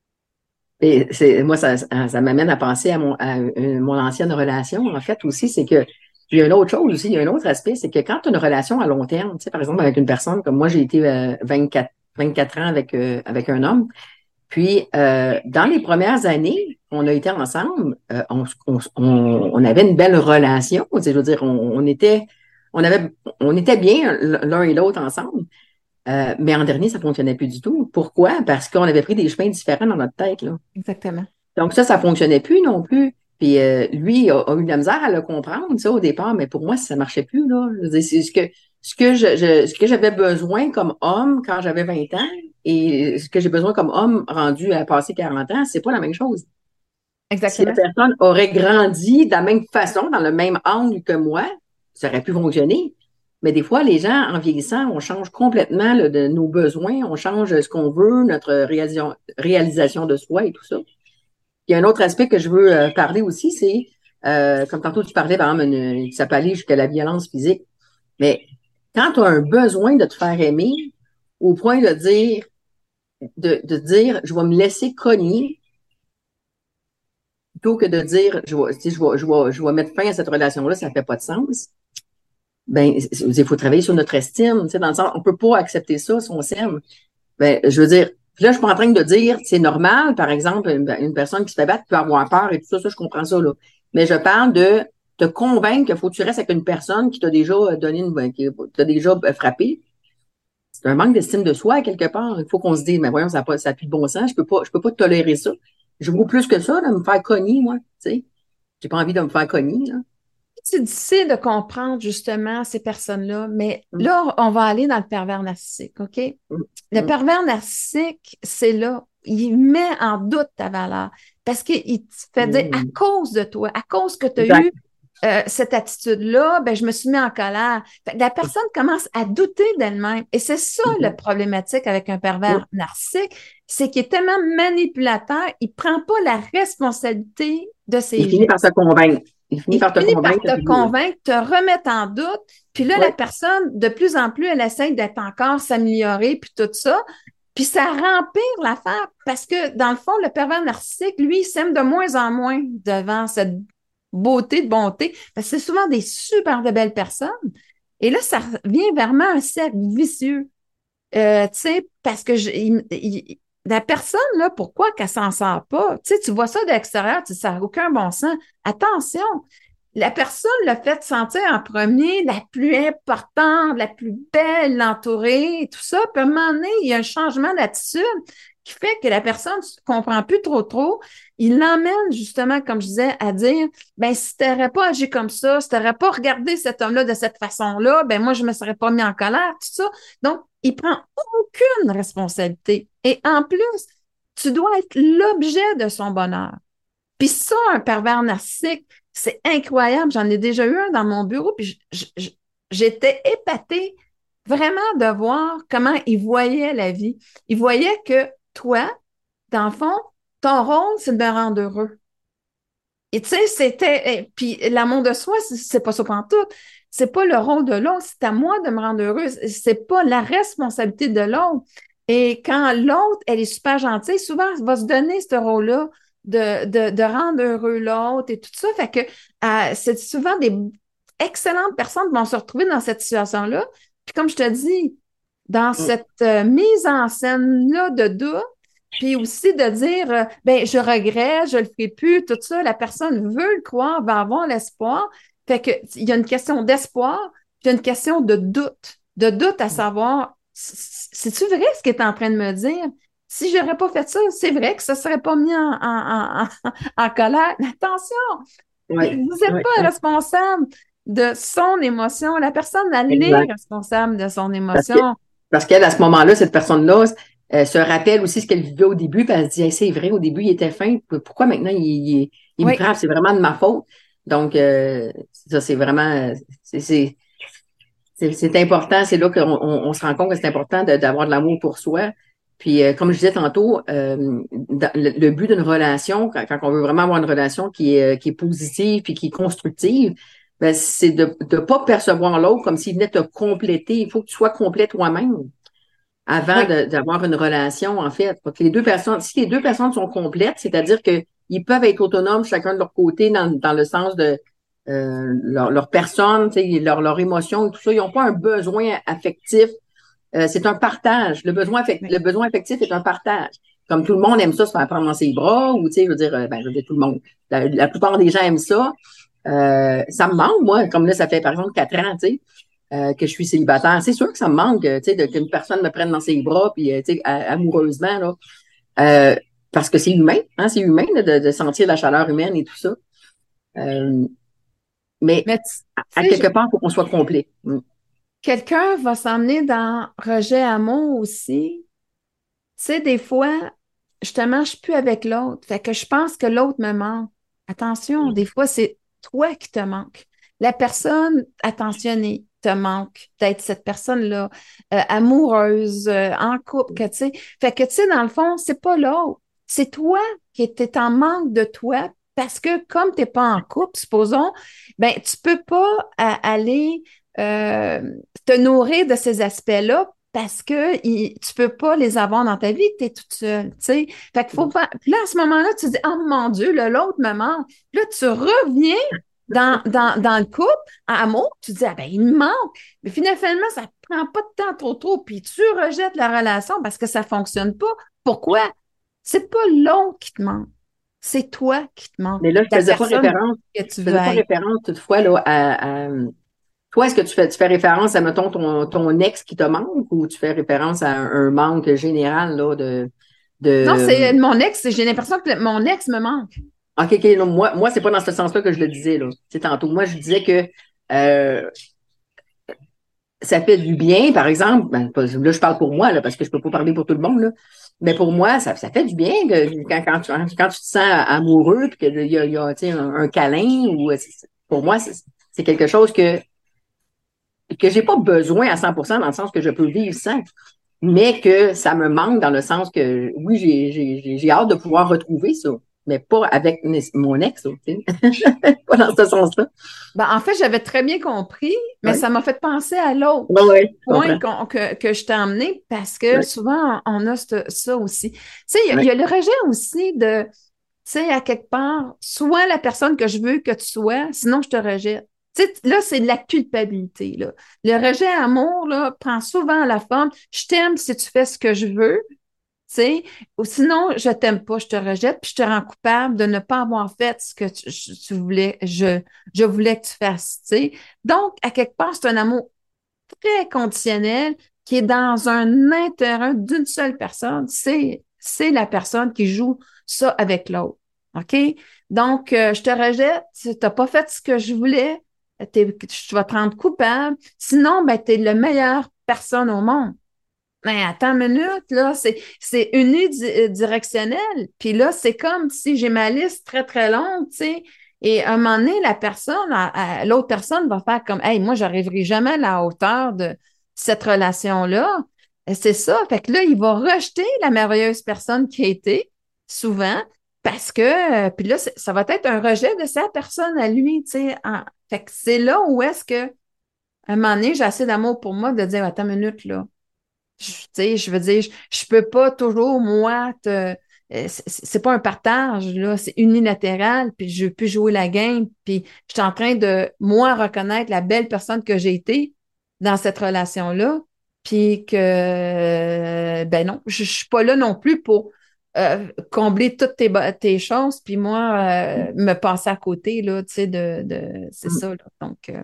Et c'est, moi, ça, ça m'amène à penser à mon, à une- mon ancienne relation, en fait, aussi, c'est que il y a une autre chose aussi, il y a un autre aspect, c'est que quand tu as une relation à long terme, tu sais, par exemple, avec une personne, comme moi, j'ai été euh, vingt-quatre, vingt-quatre ans avec, euh, avec un homme, puis euh, dans les premières années, on a été ensemble, euh, on, on, on, on avait une belle relation, tu sais, je veux dire, on, on était, on avait, on était bien l'un et l'autre ensemble. Euh, mais en dernier, ça fonctionnait plus du tout. Pourquoi? Parce qu'on avait pris des chemins différents dans notre tête, là. Exactement. Donc ça, ça fonctionnait plus non plus. Puis euh, lui a, a eu de la misère à le comprendre, ça, au départ, mais pour moi, ça marchait plus, là. Je veux dire, c'est ce que ce que je, je- ce que j'avais besoin comme homme quand j'avais vingt ans et ce que j'ai besoin comme homme rendu à passer quarante ans, c'est pas la même chose. Si la Exactement. personne aurait grandi de la même façon, dans le même angle que moi, ça aurait pu fonctionner. Mais des fois, les gens, en vieillissant, on change complètement là, de nos besoins, on change ce qu'on veut, notre réalisation, réalisation de soi et tout ça. Il y a un autre aspect que je veux euh, parler aussi, c'est, euh, comme tantôt tu parlais, par exemple, une, ça peut aller jusqu'à la violence physique. Mais quand tu as un besoin de te faire aimer, au point de dire, de, de dire, je vais me laisser cogner, plutôt que de dire, je vais, tu sais, je vais, je vais, je vais mettre fin à cette relation-là, ça fait pas de sens. ben, il faut travailler sur notre estime, tu sais, dans le sens, on peut pas accepter ça si on s'aime. Ben, je veux dire, puis là, je suis pas en train de dire, c'est normal, par exemple, une, une personne qui se fait battre peut avoir peur et tout ça, ça, je comprends ça, là. Mais je parle de te convaincre qu'il faut que tu restes avec une personne qui t'a déjà donné une, ben, qui t'a déjà frappé. C'est un manque d'estime de soi, quelque part. Il faut qu'on se dise, mais voyons, ça n'a pas, ça a plus de bon sens, je peux pas, je peux pas tolérer ça. Je vaux plus que ça, de me faire cogner, moi, tu sais. J'ai pas envie de me faire cogner, là. C'est difficile de comprendre justement ces personnes-là, mais Hum, là, on va aller dans le pervers narcissique, OK? hum, Le hum, pervers narcissique, c'est là, il met en doute ta valeur parce qu'il te fait dire à hum. cause de toi, à cause que tu as Exact. eu euh, cette attitude-là, ben, je me suis mis en colère. Fait que la personne commence à douter d'elle-même. Et c'est ça le Mhm. problématique avec un Hum. pervers narcissique, c'est qu'il est tellement manipulateur, il prend pas la responsabilité de ses Il finit par gestes. se convaincre. Il finit Il par te finit par convaincre. te Puis, convaincre, te remettre en doute. Puis là, la ouais. personne, de plus en plus, elle essaie d'être encore s'améliorer, puis tout ça. Puis ça rempire l'affaire parce que, dans le fond, le pervers narcissique, lui, il s'aime de moins en moins devant cette beauté de bonté. Parce que c'est souvent des super de belles personnes. Et là, ça vient vraiment un cercle vicieux. Euh, tu sais, parce que je, il- il- la personne, là, pourquoi qu'elle s'en sort pas? Tu sais, tu vois ça de l'extérieur, tu sais, ça n'a aucun bon sens. Attention, la personne l'a fait sentir en premier la plus importante, la plus belle, l'entourer, tout ça. Puis à un moment donné, il y a un changement d'attitude qui fait que la personne ne comprend plus trop trop. Il l'emmène justement, comme je disais, à dire, ben si tu n'aurais pas agi comme ça, si tu n'aurais pas regardé cet homme-là de cette façon-là, ben moi, je ne me serais pas mis en colère, tout ça. Donc, il prend aucune responsabilité. Et en plus, tu dois être l'objet de son bonheur. Puis ça, un pervers narcissique, c'est incroyable. J'en ai déjà eu un dans mon bureau, puis j'étais épatée vraiment de voir comment il voyait la vie. Il voyait que toi, dans le fond, ton rôle, c'est de me rendre heureux. Et tu sais, c'était... Puis l'amour de soi, c'est pas ça pantoute. C'est pas le rôle de l'autre, c'est à moi de me rendre heureuse. C'est pas la responsabilité de l'autre. Et quand l'autre, elle est super gentille, souvent, elle va se donner ce rôle-là de, de, de rendre heureux l'autre et tout ça. Fait que euh, c'est souvent des excellentes personnes qui vont se retrouver dans cette situation-là. Puis comme je te dis, dans Hum. cette euh, mise en scène-là de doute, puis aussi de dire, euh, ben, je regrette, je le ferai plus, tout ça. La personne veut le croire, va avoir l'espoir. Fait que, il y a une question d'espoir, puis il y a une question de doute. De doute à savoir, c'est-tu vrai ce qu'il est en train de me dire? Si j'aurais pas fait ça, c'est vrai que ça serait pas mis en, en, en, en colère. Mais attention, Ouais. vous n'êtes Ouais. pas Ouais. responsable de son émotion. La personne, elle est Exact. responsable de son Parce que, émotion. parce qu'elle, à ce moment-là, cette personne-là, euh, se rappelle aussi ce qu'elle vivait au début, puis elle se dit, hey, c'est vrai, au début, il était fin. Pourquoi maintenant il, il, il me Oui. frappe? C'est vraiment de ma faute. Donc, euh, ça, c'est vraiment, c'est, c'est, c'est, c'est important. C'est là qu'on on, on se rend compte que c'est important de- d'avoir de l'amour pour soi. Puis, euh, comme je disais tantôt, euh, dans- le, le but d'une relation, quand, quand on veut vraiment avoir une relation qui est, qui est positive puis qui est constructive, ben, c'est de ne pas percevoir l'autre comme s'il venait te compléter. Il faut que tu sois complet toi-même avant Oui. de- d'avoir une relation, en fait. Parce que les deux personnes, si les deux personnes sont complètes, c'est-à-dire qu'ils peuvent être autonomes chacun de leur côté dans, dans le sens de euh, leur, leur personne, tu sais, leur, leur émotion et tout ça, ils n'ont pas un besoin affectif. Euh, c'est un partage. Le besoin, affect, Oui. le besoin affectif est un partage. Comme tout le monde aime ça, se faire prendre dans ses bras, ou tu sais, je veux dire, euh, ben, je veux dire, tout le monde. La, la plupart des gens aiment ça. Euh, ça me manque, moi, comme là, ça fait par exemple quatre ans, tu sais, euh, que je suis célibataire. C'est sûr que ça me manque, euh, tu sais, de- qu'une personne me prenne dans ses bras, puis, euh, tu sais, a- amoureusement, là. Euh, parce que c'est humain, hein, c'est humain là, de, de sentir la chaleur humaine et tout ça. Euh, mais Mais tu à, à sais, quelque part, il faut qu'on soit complet. Mm. quelqu'un va s'emmener dans rejet amour aussi. Tu sais, des fois, justement, je suis plus avec l'autre. Fait que je pense que l'autre me manque. Attention, des fois, c'est toi qui te manque. La personne attentionnée te manque d'être cette personne-là, euh, amoureuse, euh, en couple, que tu sais. Fait que, tu sais, dans le fond, c'est pas l'autre. C'est toi qui es en manque de toi parce que comme t'es pas en couple, supposons, ben, tu peux pas euh, aller euh, te nourrir de ces aspects-là parce que il, tu peux pas les avoir dans ta vie, tu es toute seule, tu sais. Fait qu'il faut pas... Puis là, à ce moment-là, tu dis, oh mon Dieu, là, l'autre me manque. Puis là, tu reviens dans, dans, dans le couple, en amour, tu dis, ah ben, il me manque. Mais finalement, ça prend pas de temps trop trop, puis tu rejettes la relation parce que ça fonctionne pas. Pourquoi? C'est pas l'autre qui te manque. C'est toi qui te manque. Mais là, je La faisais pas personne référence, que je tu veux faisais pas être. référence toutefois là, à, à- toi, est-ce que tu fais, tu fais référence à, mettons, ton, ton ex qui te manque ou tu fais référence à un, un manque général là, de, Non, de... c'est mon ex. J'ai l'impression que mon ex me manque. OK, OK, non, moi, moi, c'est pas dans ce sens-là que je le disais, là. C'est tantôt. Moi, je disais que euh, ça fait du bien, par exemple, ben, pas- là, je parle pour moi, là, parce que je peux pas parler pour tout le monde, là. Mais pour moi, ça, ça fait du bien que, quand, quand, tu, quand tu te sens amoureux, puis qu'il y a, il y a tu sais, un, un câlin, ou c'est- pour moi, c'est c'est quelque chose que, que j'ai pas besoin à cent pour cent dans le sens que je peux vivre sans, mais que ça me manque dans le sens que, oui, j'ai j'ai- j'ai- j'ai hâte de pouvoir retrouver ça, mais pas avec mes- mon ex, là, tu sais. Pas dans ce sens-là. Ben, en fait, j'avais très bien compris, mais Oui, ça m'a fait penser à l'autre oui, oui, je point comprends. qu'on- que, que je t'ai emmené parce que Oui, souvent, on a ce- ça aussi. Tu sais, il y, a il oui, y a le rejet aussi de, tu sais, à quelque part, sois la personne que je veux que tu sois, sinon je te rejette. Tu sais, là, c'est de la culpabilité, là. Le rejet amour, là, prend souvent la forme, je t'aime si tu fais ce que je veux, tu sais, ou sinon, je t'aime pas, je te rejette, puis je te rends coupable de ne pas avoir fait ce que tu, tu voulais, je, je voulais que tu fasses, tu sais. Donc, à quelque part, c'est un amour très conditionnel qui est dans un intérêt d'une seule personne, c'est, c'est la personne qui joue ça avec l'autre. OK? Donc, euh, je te rejette, tu n'as pas fait ce que je voulais, t'es- tu vas te rendre coupable. Sinon, ben, tu es la meilleure personne au monde. Mais attends une minute, là, c'est, c'est unidirectionnel. Puis là, c'est comme si j'ai ma liste très, très longue, tu sais. Et à un moment donné, la personne, à- à- l'autre personne va faire comme, hey, moi, j'arriverai jamais à la hauteur de cette relation-là. Et c'est ça. Fait que là, il va rejeter la merveilleuse personne qui a été, souvent, parce que, euh, puis là, c'est- ça va être un rejet de sa personne à lui, tu sais. En- Fait que c'est là où est-ce que, à un moment donné, j'ai assez d'amour pour moi de dire, attends une minute, là. Je, tu sais, je veux dire, je, je peux pas toujours, moi, te, euh, c'est c'est pas un partage, là, c'est unilatéral, puis je veux plus jouer la game, puis je suis en train de, moi, reconnaître la belle personne que j'ai été dans cette relation-là, puis que, euh, ben non, je, je suis pas là non plus pour euh, combler toutes tes, bo- tes choses, puis moi, euh, me passer à côté, là, tu sais, de, de, c'est Mm. ça, là, donc, euh,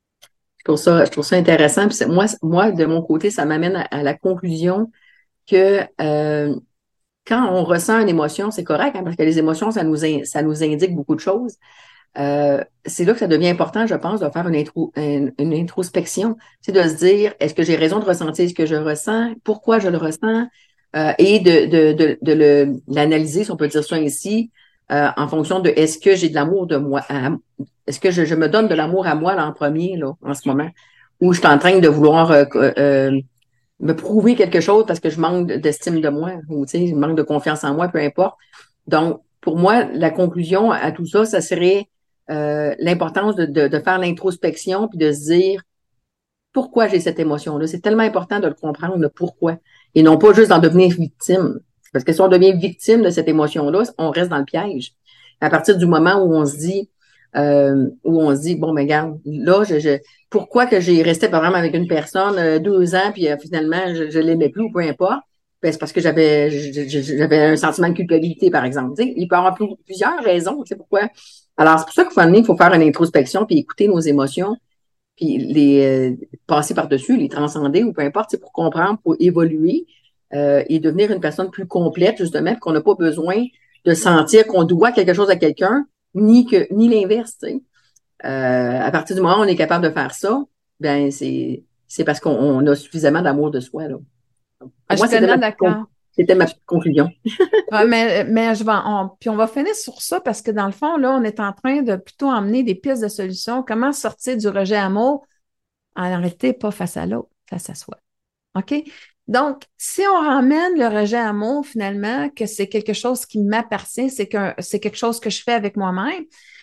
Je trouve ça, je trouve ça intéressant. Puis c'est- moi, moi, de mon côté, ça m'amène à, à la conclusion que euh, quand on ressent une émotion, c'est correct, hein, parce que les émotions, ça nous, in- ça nous indique beaucoup de choses. Euh, c'est là que ça devient important, je pense, de faire une, intro, une, une introspection. C'est de se dire, est-ce que j'ai raison de ressentir ce que je ressens? Pourquoi je le ressens? Euh, et de, de, de, de le, l'analyser, si on peut dire ça ainsi, euh, en fonction de est-ce que j'ai de l'amour de moi, à- est-ce que je, je me donne de l'amour à moi là, en premier, là, en ce moment, ou je suis en train de vouloir euh, euh, me prouver quelque chose parce que je manque d'estime de moi, ou tu sais, je manque de confiance en moi, peu importe. Donc, pour moi, la conclusion à tout ça, ça serait euh, l'importance de, de, de faire l'introspection puis de se dire pourquoi j'ai cette émotion-là. C'est tellement important de le comprendre, le pourquoi, et non pas juste d'en devenir victime. Parce que si on devient victime de cette émotion-là, on reste dans le piège. À partir du moment où on se dit, euh, où on se dit, bon, mais regarde, là, je, je, pourquoi que j'ai resté par exemple avec une personne euh, deux ans, puis euh, finalement, je, je l'aimais plus ou peu importe, ben, c'est parce que j'avais j'avais un sentiment de culpabilité, par exemple. Tu sais, il peut y avoir plus- plusieurs raisons, tu sais pourquoi. Alors, c'est pour ça qu'il faut, il faut faire une introspection puis écouter nos émotions puis les euh, passer par-dessus, les transcender ou peu importe, c'est pour comprendre, pour évoluer euh, et devenir une personne plus complète, justement, puis qu'on n'a pas besoin de sentir qu'on doit quelque chose à quelqu'un, ni que ni l'inverse. Tu sais. Euh, à partir du moment où on est capable de faire ça, ben c'est c'est parce qu'on on a suffisamment d'amour de soi. Là. ah, Pour je moi, suis c'était ma tellement petite con- d'accord. c'était ma petite conclusion. Ouais, mais, mais je vais, on- puis on va finir sur ça parce que dans le fond, là, on est en train de plutôt emmener des pistes de solutions. Comment sortir du rejet amour? En réalité, pas face à l'autre, face à soi. OK? Donc, si on ramène le rejet amour, finalement, que c'est quelque chose qui m'appartient, c'est que c'est quelque chose que je fais avec moi-même,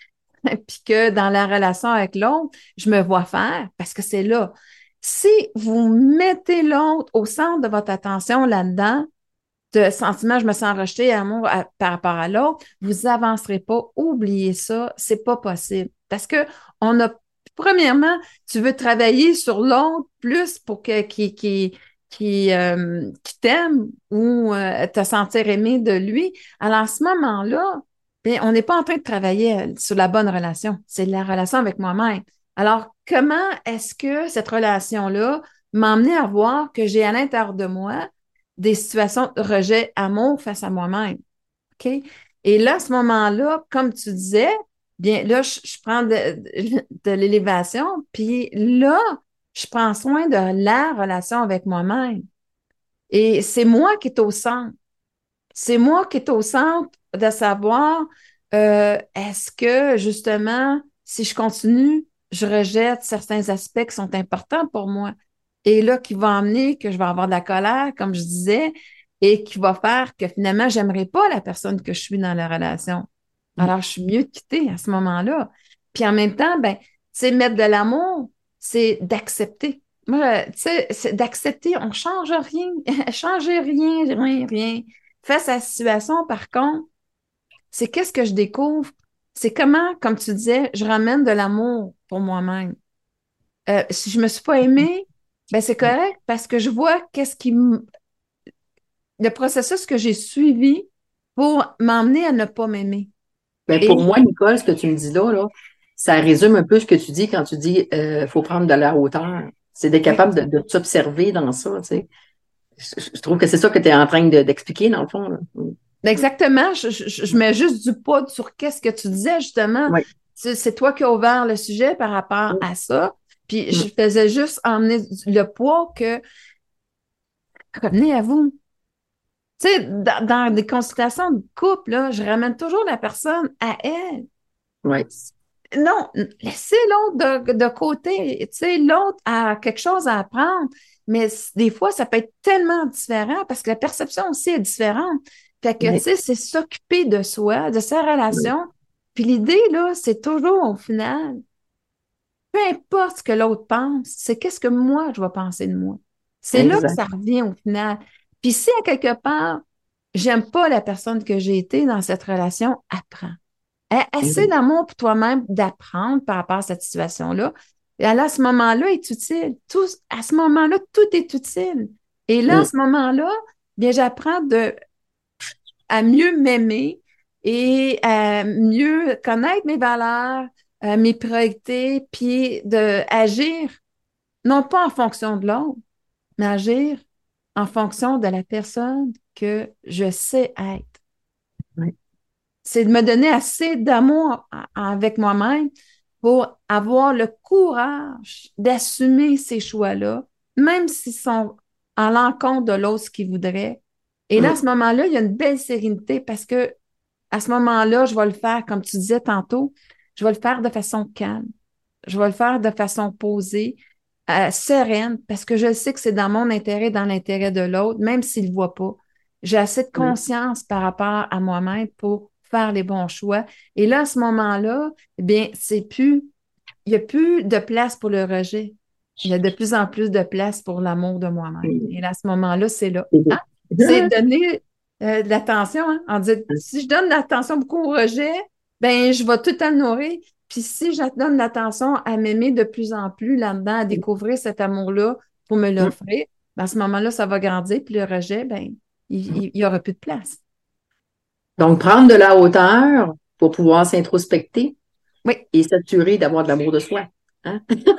puis que dans la relation avec l'autre, je me vois faire parce que c'est là. Si vous mettez l'autre au centre de votre attention là-dedans, de sentiment, je me sens rejeté, amour à- par rapport à l'autre, vous avancerez pas. Oubliez ça, c'est pas possible. Parce que on a, premièrement, tu veux travailler sur l'autre plus pour que, qui, qui, qui, euh, qui t'aime ou euh, te sentir aimé de lui. Alors, à ce moment-là, bien, on n'est pas en train de travailler sur la bonne relation. C'est la relation avec moi-même. Alors, comment est-ce que cette relation-là m'a amené à voir que j'ai à l'intérieur de moi des situations de rejet, amour face à moi-même? OK? Et là, à ce moment-là, comme tu disais, bien là, je, je prends de, de, de l'élévation, puis là, je prends soin de la relation avec moi-même. Et c'est moi qui est au centre. C'est moi qui est au centre de savoir euh, est-ce que, justement, si je continue, je rejette certains aspects qui sont importants pour moi. Et là, qui va amener que je vais avoir de la colère, comme je disais, et qui va faire que finalement, j'aimerais pas la personne que je suis dans la relation. Alors, je suis mieux de quitter à ce moment-là. Puis en même temps, ben, tu sais, mettre de l'amour, c'est d'accepter. Moi, tu sais, c'est d'accepter, on change rien, change rien, rien, rien. Face à la situation, par contre, c'est qu'est-ce que je découvre? C'est comment, comme tu disais, je ramène de l'amour pour moi-même. Euh, si je me suis pas aimée, ben c'est correct parce que je vois qu'est-ce qui m- le processus que j'ai suivi pour m'emmener à ne pas m'aimer. Ben, Et pour moi, Nicole, ce que tu me dis là, là, ça résume un peu ce que tu dis quand tu dis euh, faut prendre de la hauteur. C'est d'être oui, capable de, de s'observer dans ça, tu sais. Je, je trouve que c'est ça que tu es en train de- d'expliquer, dans le fond, là. ben exactement. Je, je, je mets juste du poids sur qu'est-ce que tu disais justement. Oui. C'est c'est toi qui as ouvert le sujet par rapport à ça. Puis je faisais juste emmener le poids que revenez à vous. Tu sais, dans, dans des consultations de couple, là, je ramène toujours la personne à elle. Oui. Non, laissez l'autre de, de côté. Tu sais, l'autre a quelque chose à apprendre. Mais c- des fois, ça peut être tellement différent parce que la perception aussi est différente. Fait que, tu Oui. sais, c'est s'occuper de soi, de sa Oui. relation. Puis l'idée, là, c'est toujours au final, peu importe ce que l'autre pense, c'est qu'est-ce que moi, je vais penser de moi. C'est là que Exact. ça revient au final. Puis si à quelque part, j'aime pas la personne que j'ai été dans cette relation, apprends. Aie assez Exact. d'amour pour toi-même d'apprendre par rapport à cette situation-là. Et là, à ce moment-là, est utile. Tout, à ce moment-là, tout est utile. Et là, à Mm. ce moment-là, bien, j'apprends de, à mieux m'aimer et à mieux connaître mes valeurs, euh, mes priorités, puis de agir, non pas en fonction de l'autre, mais agir en fonction de la personne que je sais être. Oui. C'est de me donner assez d'amour a- avec moi-même pour avoir le courage d'assumer ces choix-là, même s'ils sont en l'encontre de l'autre qui voudrait. Et là, à Mm. ce moment-là, il y a une belle sérénité parce que à ce moment-là, je vais le faire, comme tu disais tantôt, je vais le faire de façon calme. Je vais le faire de façon posée, euh, sereine, parce que je sais que c'est dans mon intérêt, dans l'intérêt de l'autre, même s'il ne le voit pas. J'ai assez de Oui. conscience par rapport à moi-même pour faire les bons choix. Et là, à ce moment-là, eh bien, c'est plus, il n'y a plus de place pour le rejet. Il y a de plus en plus de place pour l'amour de moi-même. Et Mm. là, à ce moment-là, c'est là. C'est beau. Hein? C'est donner euh, de l'attention. Hein? On dit, si je donne de l'attention beaucoup au rejet, ben, je vais tout le temps le nourrir. Puis si je donne de l'attention à m'aimer de plus en plus là-dedans, à découvrir cet amour-là pour me Mm. l'offrir, ben, à ce moment-là, ça va grandir. Puis le rejet, ben, il n'y aura plus de place. Donc, prendre de la hauteur pour pouvoir s'introspecter Oui, et s'assurer d'avoir de l'amour de soi. Hein?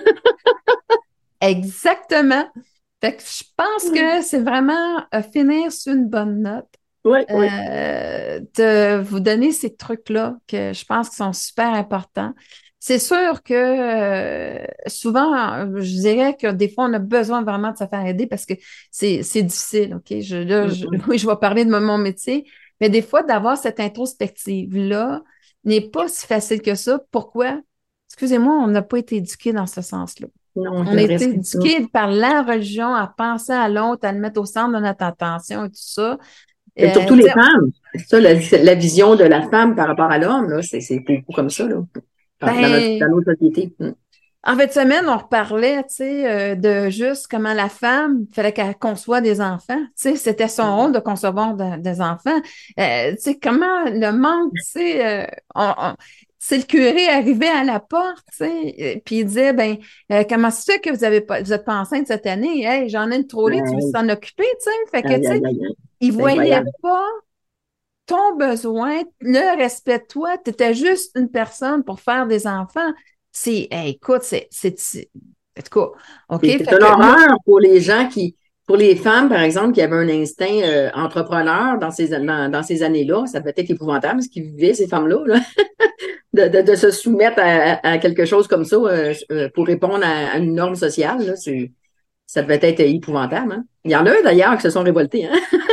exactement. Fait que je pense que c'est vraiment euh, finir sur une bonne note. Oui, oui. euh, de vous donner ces trucs-là que je pense qui sont super importants. C'est sûr que euh, souvent, je dirais que des fois, on a besoin vraiment de se faire aider parce que c'est, c'est difficile, OK? Je, là, je- Mm. oui, je vais parler de mon métier, mais des fois, d'avoir cette introspective-là n'est pas si facile que ça. Pourquoi? Excusez-moi, on n'a pas été éduqué dans ce sens-là. Non, On a été j'aimerais ça. éduqué par la religion à penser à l'autre, à le mettre au centre de notre attention et tout ça. Et Euh, surtout tu les sais, femmes. Ça, la, la vision de la femme par rapport à l'homme, là, c'est c'est beaucoup comme ça, là, dans notre, dans ben, notre société. Mm. en fin de semaine, on reparlait, tu sais, euh, de juste comment la femme, il fallait qu'elle conçoive des enfants. Tu sais, c'était son rôle de concevoir de- des enfants. Euh, tu sais, comment le manque, tu sais, euh, on- on- tu c'est le curé arrivé à la porte, tu sais, puis il disait, ben, euh, comment ça se fait que vous avez pas, vous êtes pas enceinte cette année? Hey, j'en ai une trop laide, tu veux s'en occuper, tu sais? Fait que, Aïe, tu sais, aïe, aïe, aïe. il C'est voyait incroyable. pas ton besoin, le respect de toi, tu étais juste une personne pour faire des enfants. C'est, hey, écoute, c'est, c'est, c'est- en tout cas, OK? C'est Fait c'est une que moi, horreur pour les gens qui, pour les femmes, par exemple, qui avaient un instinct euh, entrepreneur dans ces, dans, dans ces années-là. Ça devait être épouvantable ce qu'ils vivaient, ces femmes-là, là. De, de, de se soumettre à, à quelque chose comme ça euh, euh, pour répondre à, à une norme sociale, là, c'est, ça devait être épouvantable. Hein? Il y en a d'ailleurs qui se sont révoltés. Hein?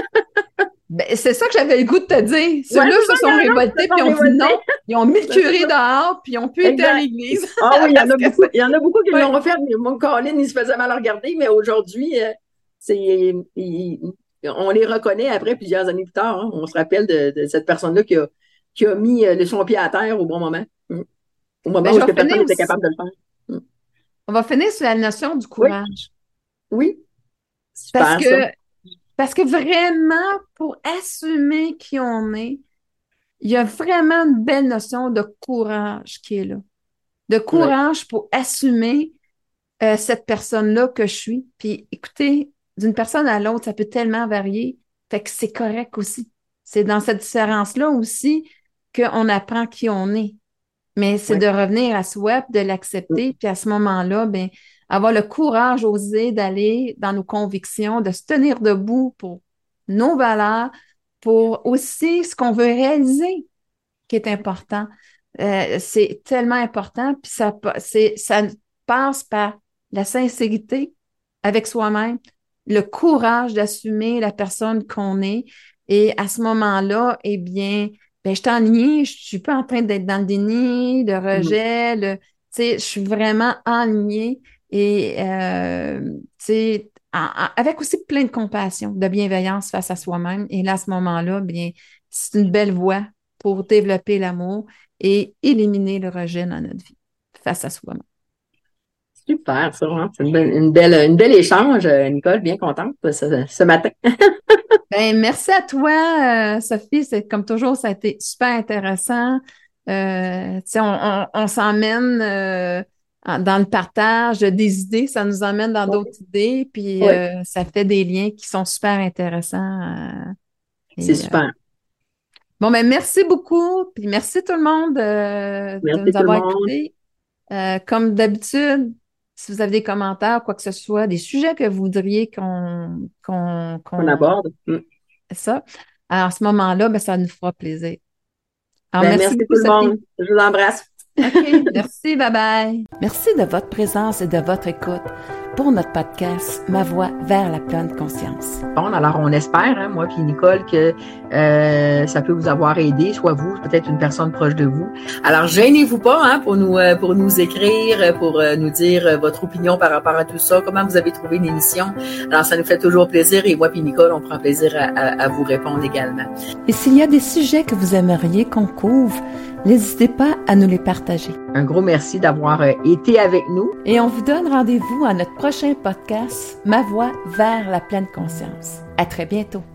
ben, c'est ça que j'avais le goût de te dire. Ouais, Ceux-là c'est ça, se il y sont en a qui se révoltés, puis sont ils ont dit non. révoltés. Ils ont mis le Ben, c'est curé ça. dehors, puis ils n'ont plus été à Exact. l'église. Ah oui, il y en a Parce que beaucoup. c'est- Il y en a beaucoup qui ouais. l'ont refait, mais mon Colin, il se faisait mal à regarder, mais aujourd'hui, euh, c'est, il- il- on les reconnaît après plusieurs années plus tard. Hein. On se rappelle de, de cette personne-là qui a, qui a mis euh, son pied à terre au bon moment. Mm. Au moment Ben, où je est-ce vais que personne finir n'était aussi. capable de le faire. Mm. On va finir sur la notion du Oui, courage. oui. Parce Super, ça. que, parce que vraiment, pour assumer qui on est, il y a vraiment une belle notion de courage qui est là. De Oui, courage pour assumer euh, cette personne-là que je suis. Puis écoutez, d'une personne à l'autre, ça peut tellement varier. Fait que c'est correct aussi. C'est dans cette différence-là aussi qu'on apprend qui on est. Mais c'est oui. de revenir à soi, puis de Mm. l'accepter, puis à ce moment-là, ben, avoir le courage, oser d'aller dans nos convictions, de se tenir debout pour nos valeurs, pour aussi ce qu'on veut réaliser qui est important. Euh, c'est tellement important, puis ça, pa- c'est, ça passe par la sincérité avec soi-même, le courage d'assumer la personne qu'on est. Et à ce moment-là, eh bien, ben, je suis en ligne, je suis pas en train d'être dans le déni, le Mm. rejet, le, tu sais, je suis vraiment en ligne et, euh, tu sais, en- en- avec aussi plein de compassion, de bienveillance face à soi-même. Et là, à ce moment-là, bien, c'est une belle voie pour développer l'amour et éliminer le rejet dans notre vie face à soi-même. Super, ça. Hein? C'est une belle, une belle, une belle échange, euh, Nicole. Bien contente de ce, ce matin. Ben, merci à toi, euh, Sophie. C'est comme toujours, ça a été super intéressant. Euh, tu sais, on, on, on s'emmène euh, en- dans le partage des idées, ça nous emmène dans d'autres idées, puis Oui, euh, ça fait des liens qui sont super intéressants. euh, c'est et, euh, super. bon, ben merci beaucoup, puis merci tout le monde euh, de Merci nous tout le avoir monde. écoutés. Euh, comme d'habitude, si vous avez des commentaires, quoi que ce soit, des sujets que vous voudriez qu'on qu'on On qu'on aborde. Mm. ça, alors à ce moment-là, ben, ça nous fera plaisir. Alors, Ben, merci merci beaucoup, tout le Sophie. monde. Je vous embrasse. OK, merci, bye bye. Merci de votre présence et de votre écoute pour notre podcast Ma voix vers la pleine conscience. Bon, alors on espère, hein, moi puis Nicole, que euh, ça peut vous avoir aidé, soit vous, peut-être une personne proche de vous. Alors gênez-vous pas hein, pour nous euh, pour nous écrire, pour euh, nous dire euh, votre opinion par rapport à tout ça, comment vous avez trouvé l'émission. Alors ça nous fait toujours plaisir et moi puis Nicole, on prend plaisir à, à, à vous répondre également. Et s'il y a des sujets que vous aimeriez qu'on couvre, n'hésitez pas à nous les partager. Un gros merci d'avoir euh, été avec nous. Et on vous donne rendez-vous à notre prochain podcast, Ma voix vers la pleine conscience. À très bientôt.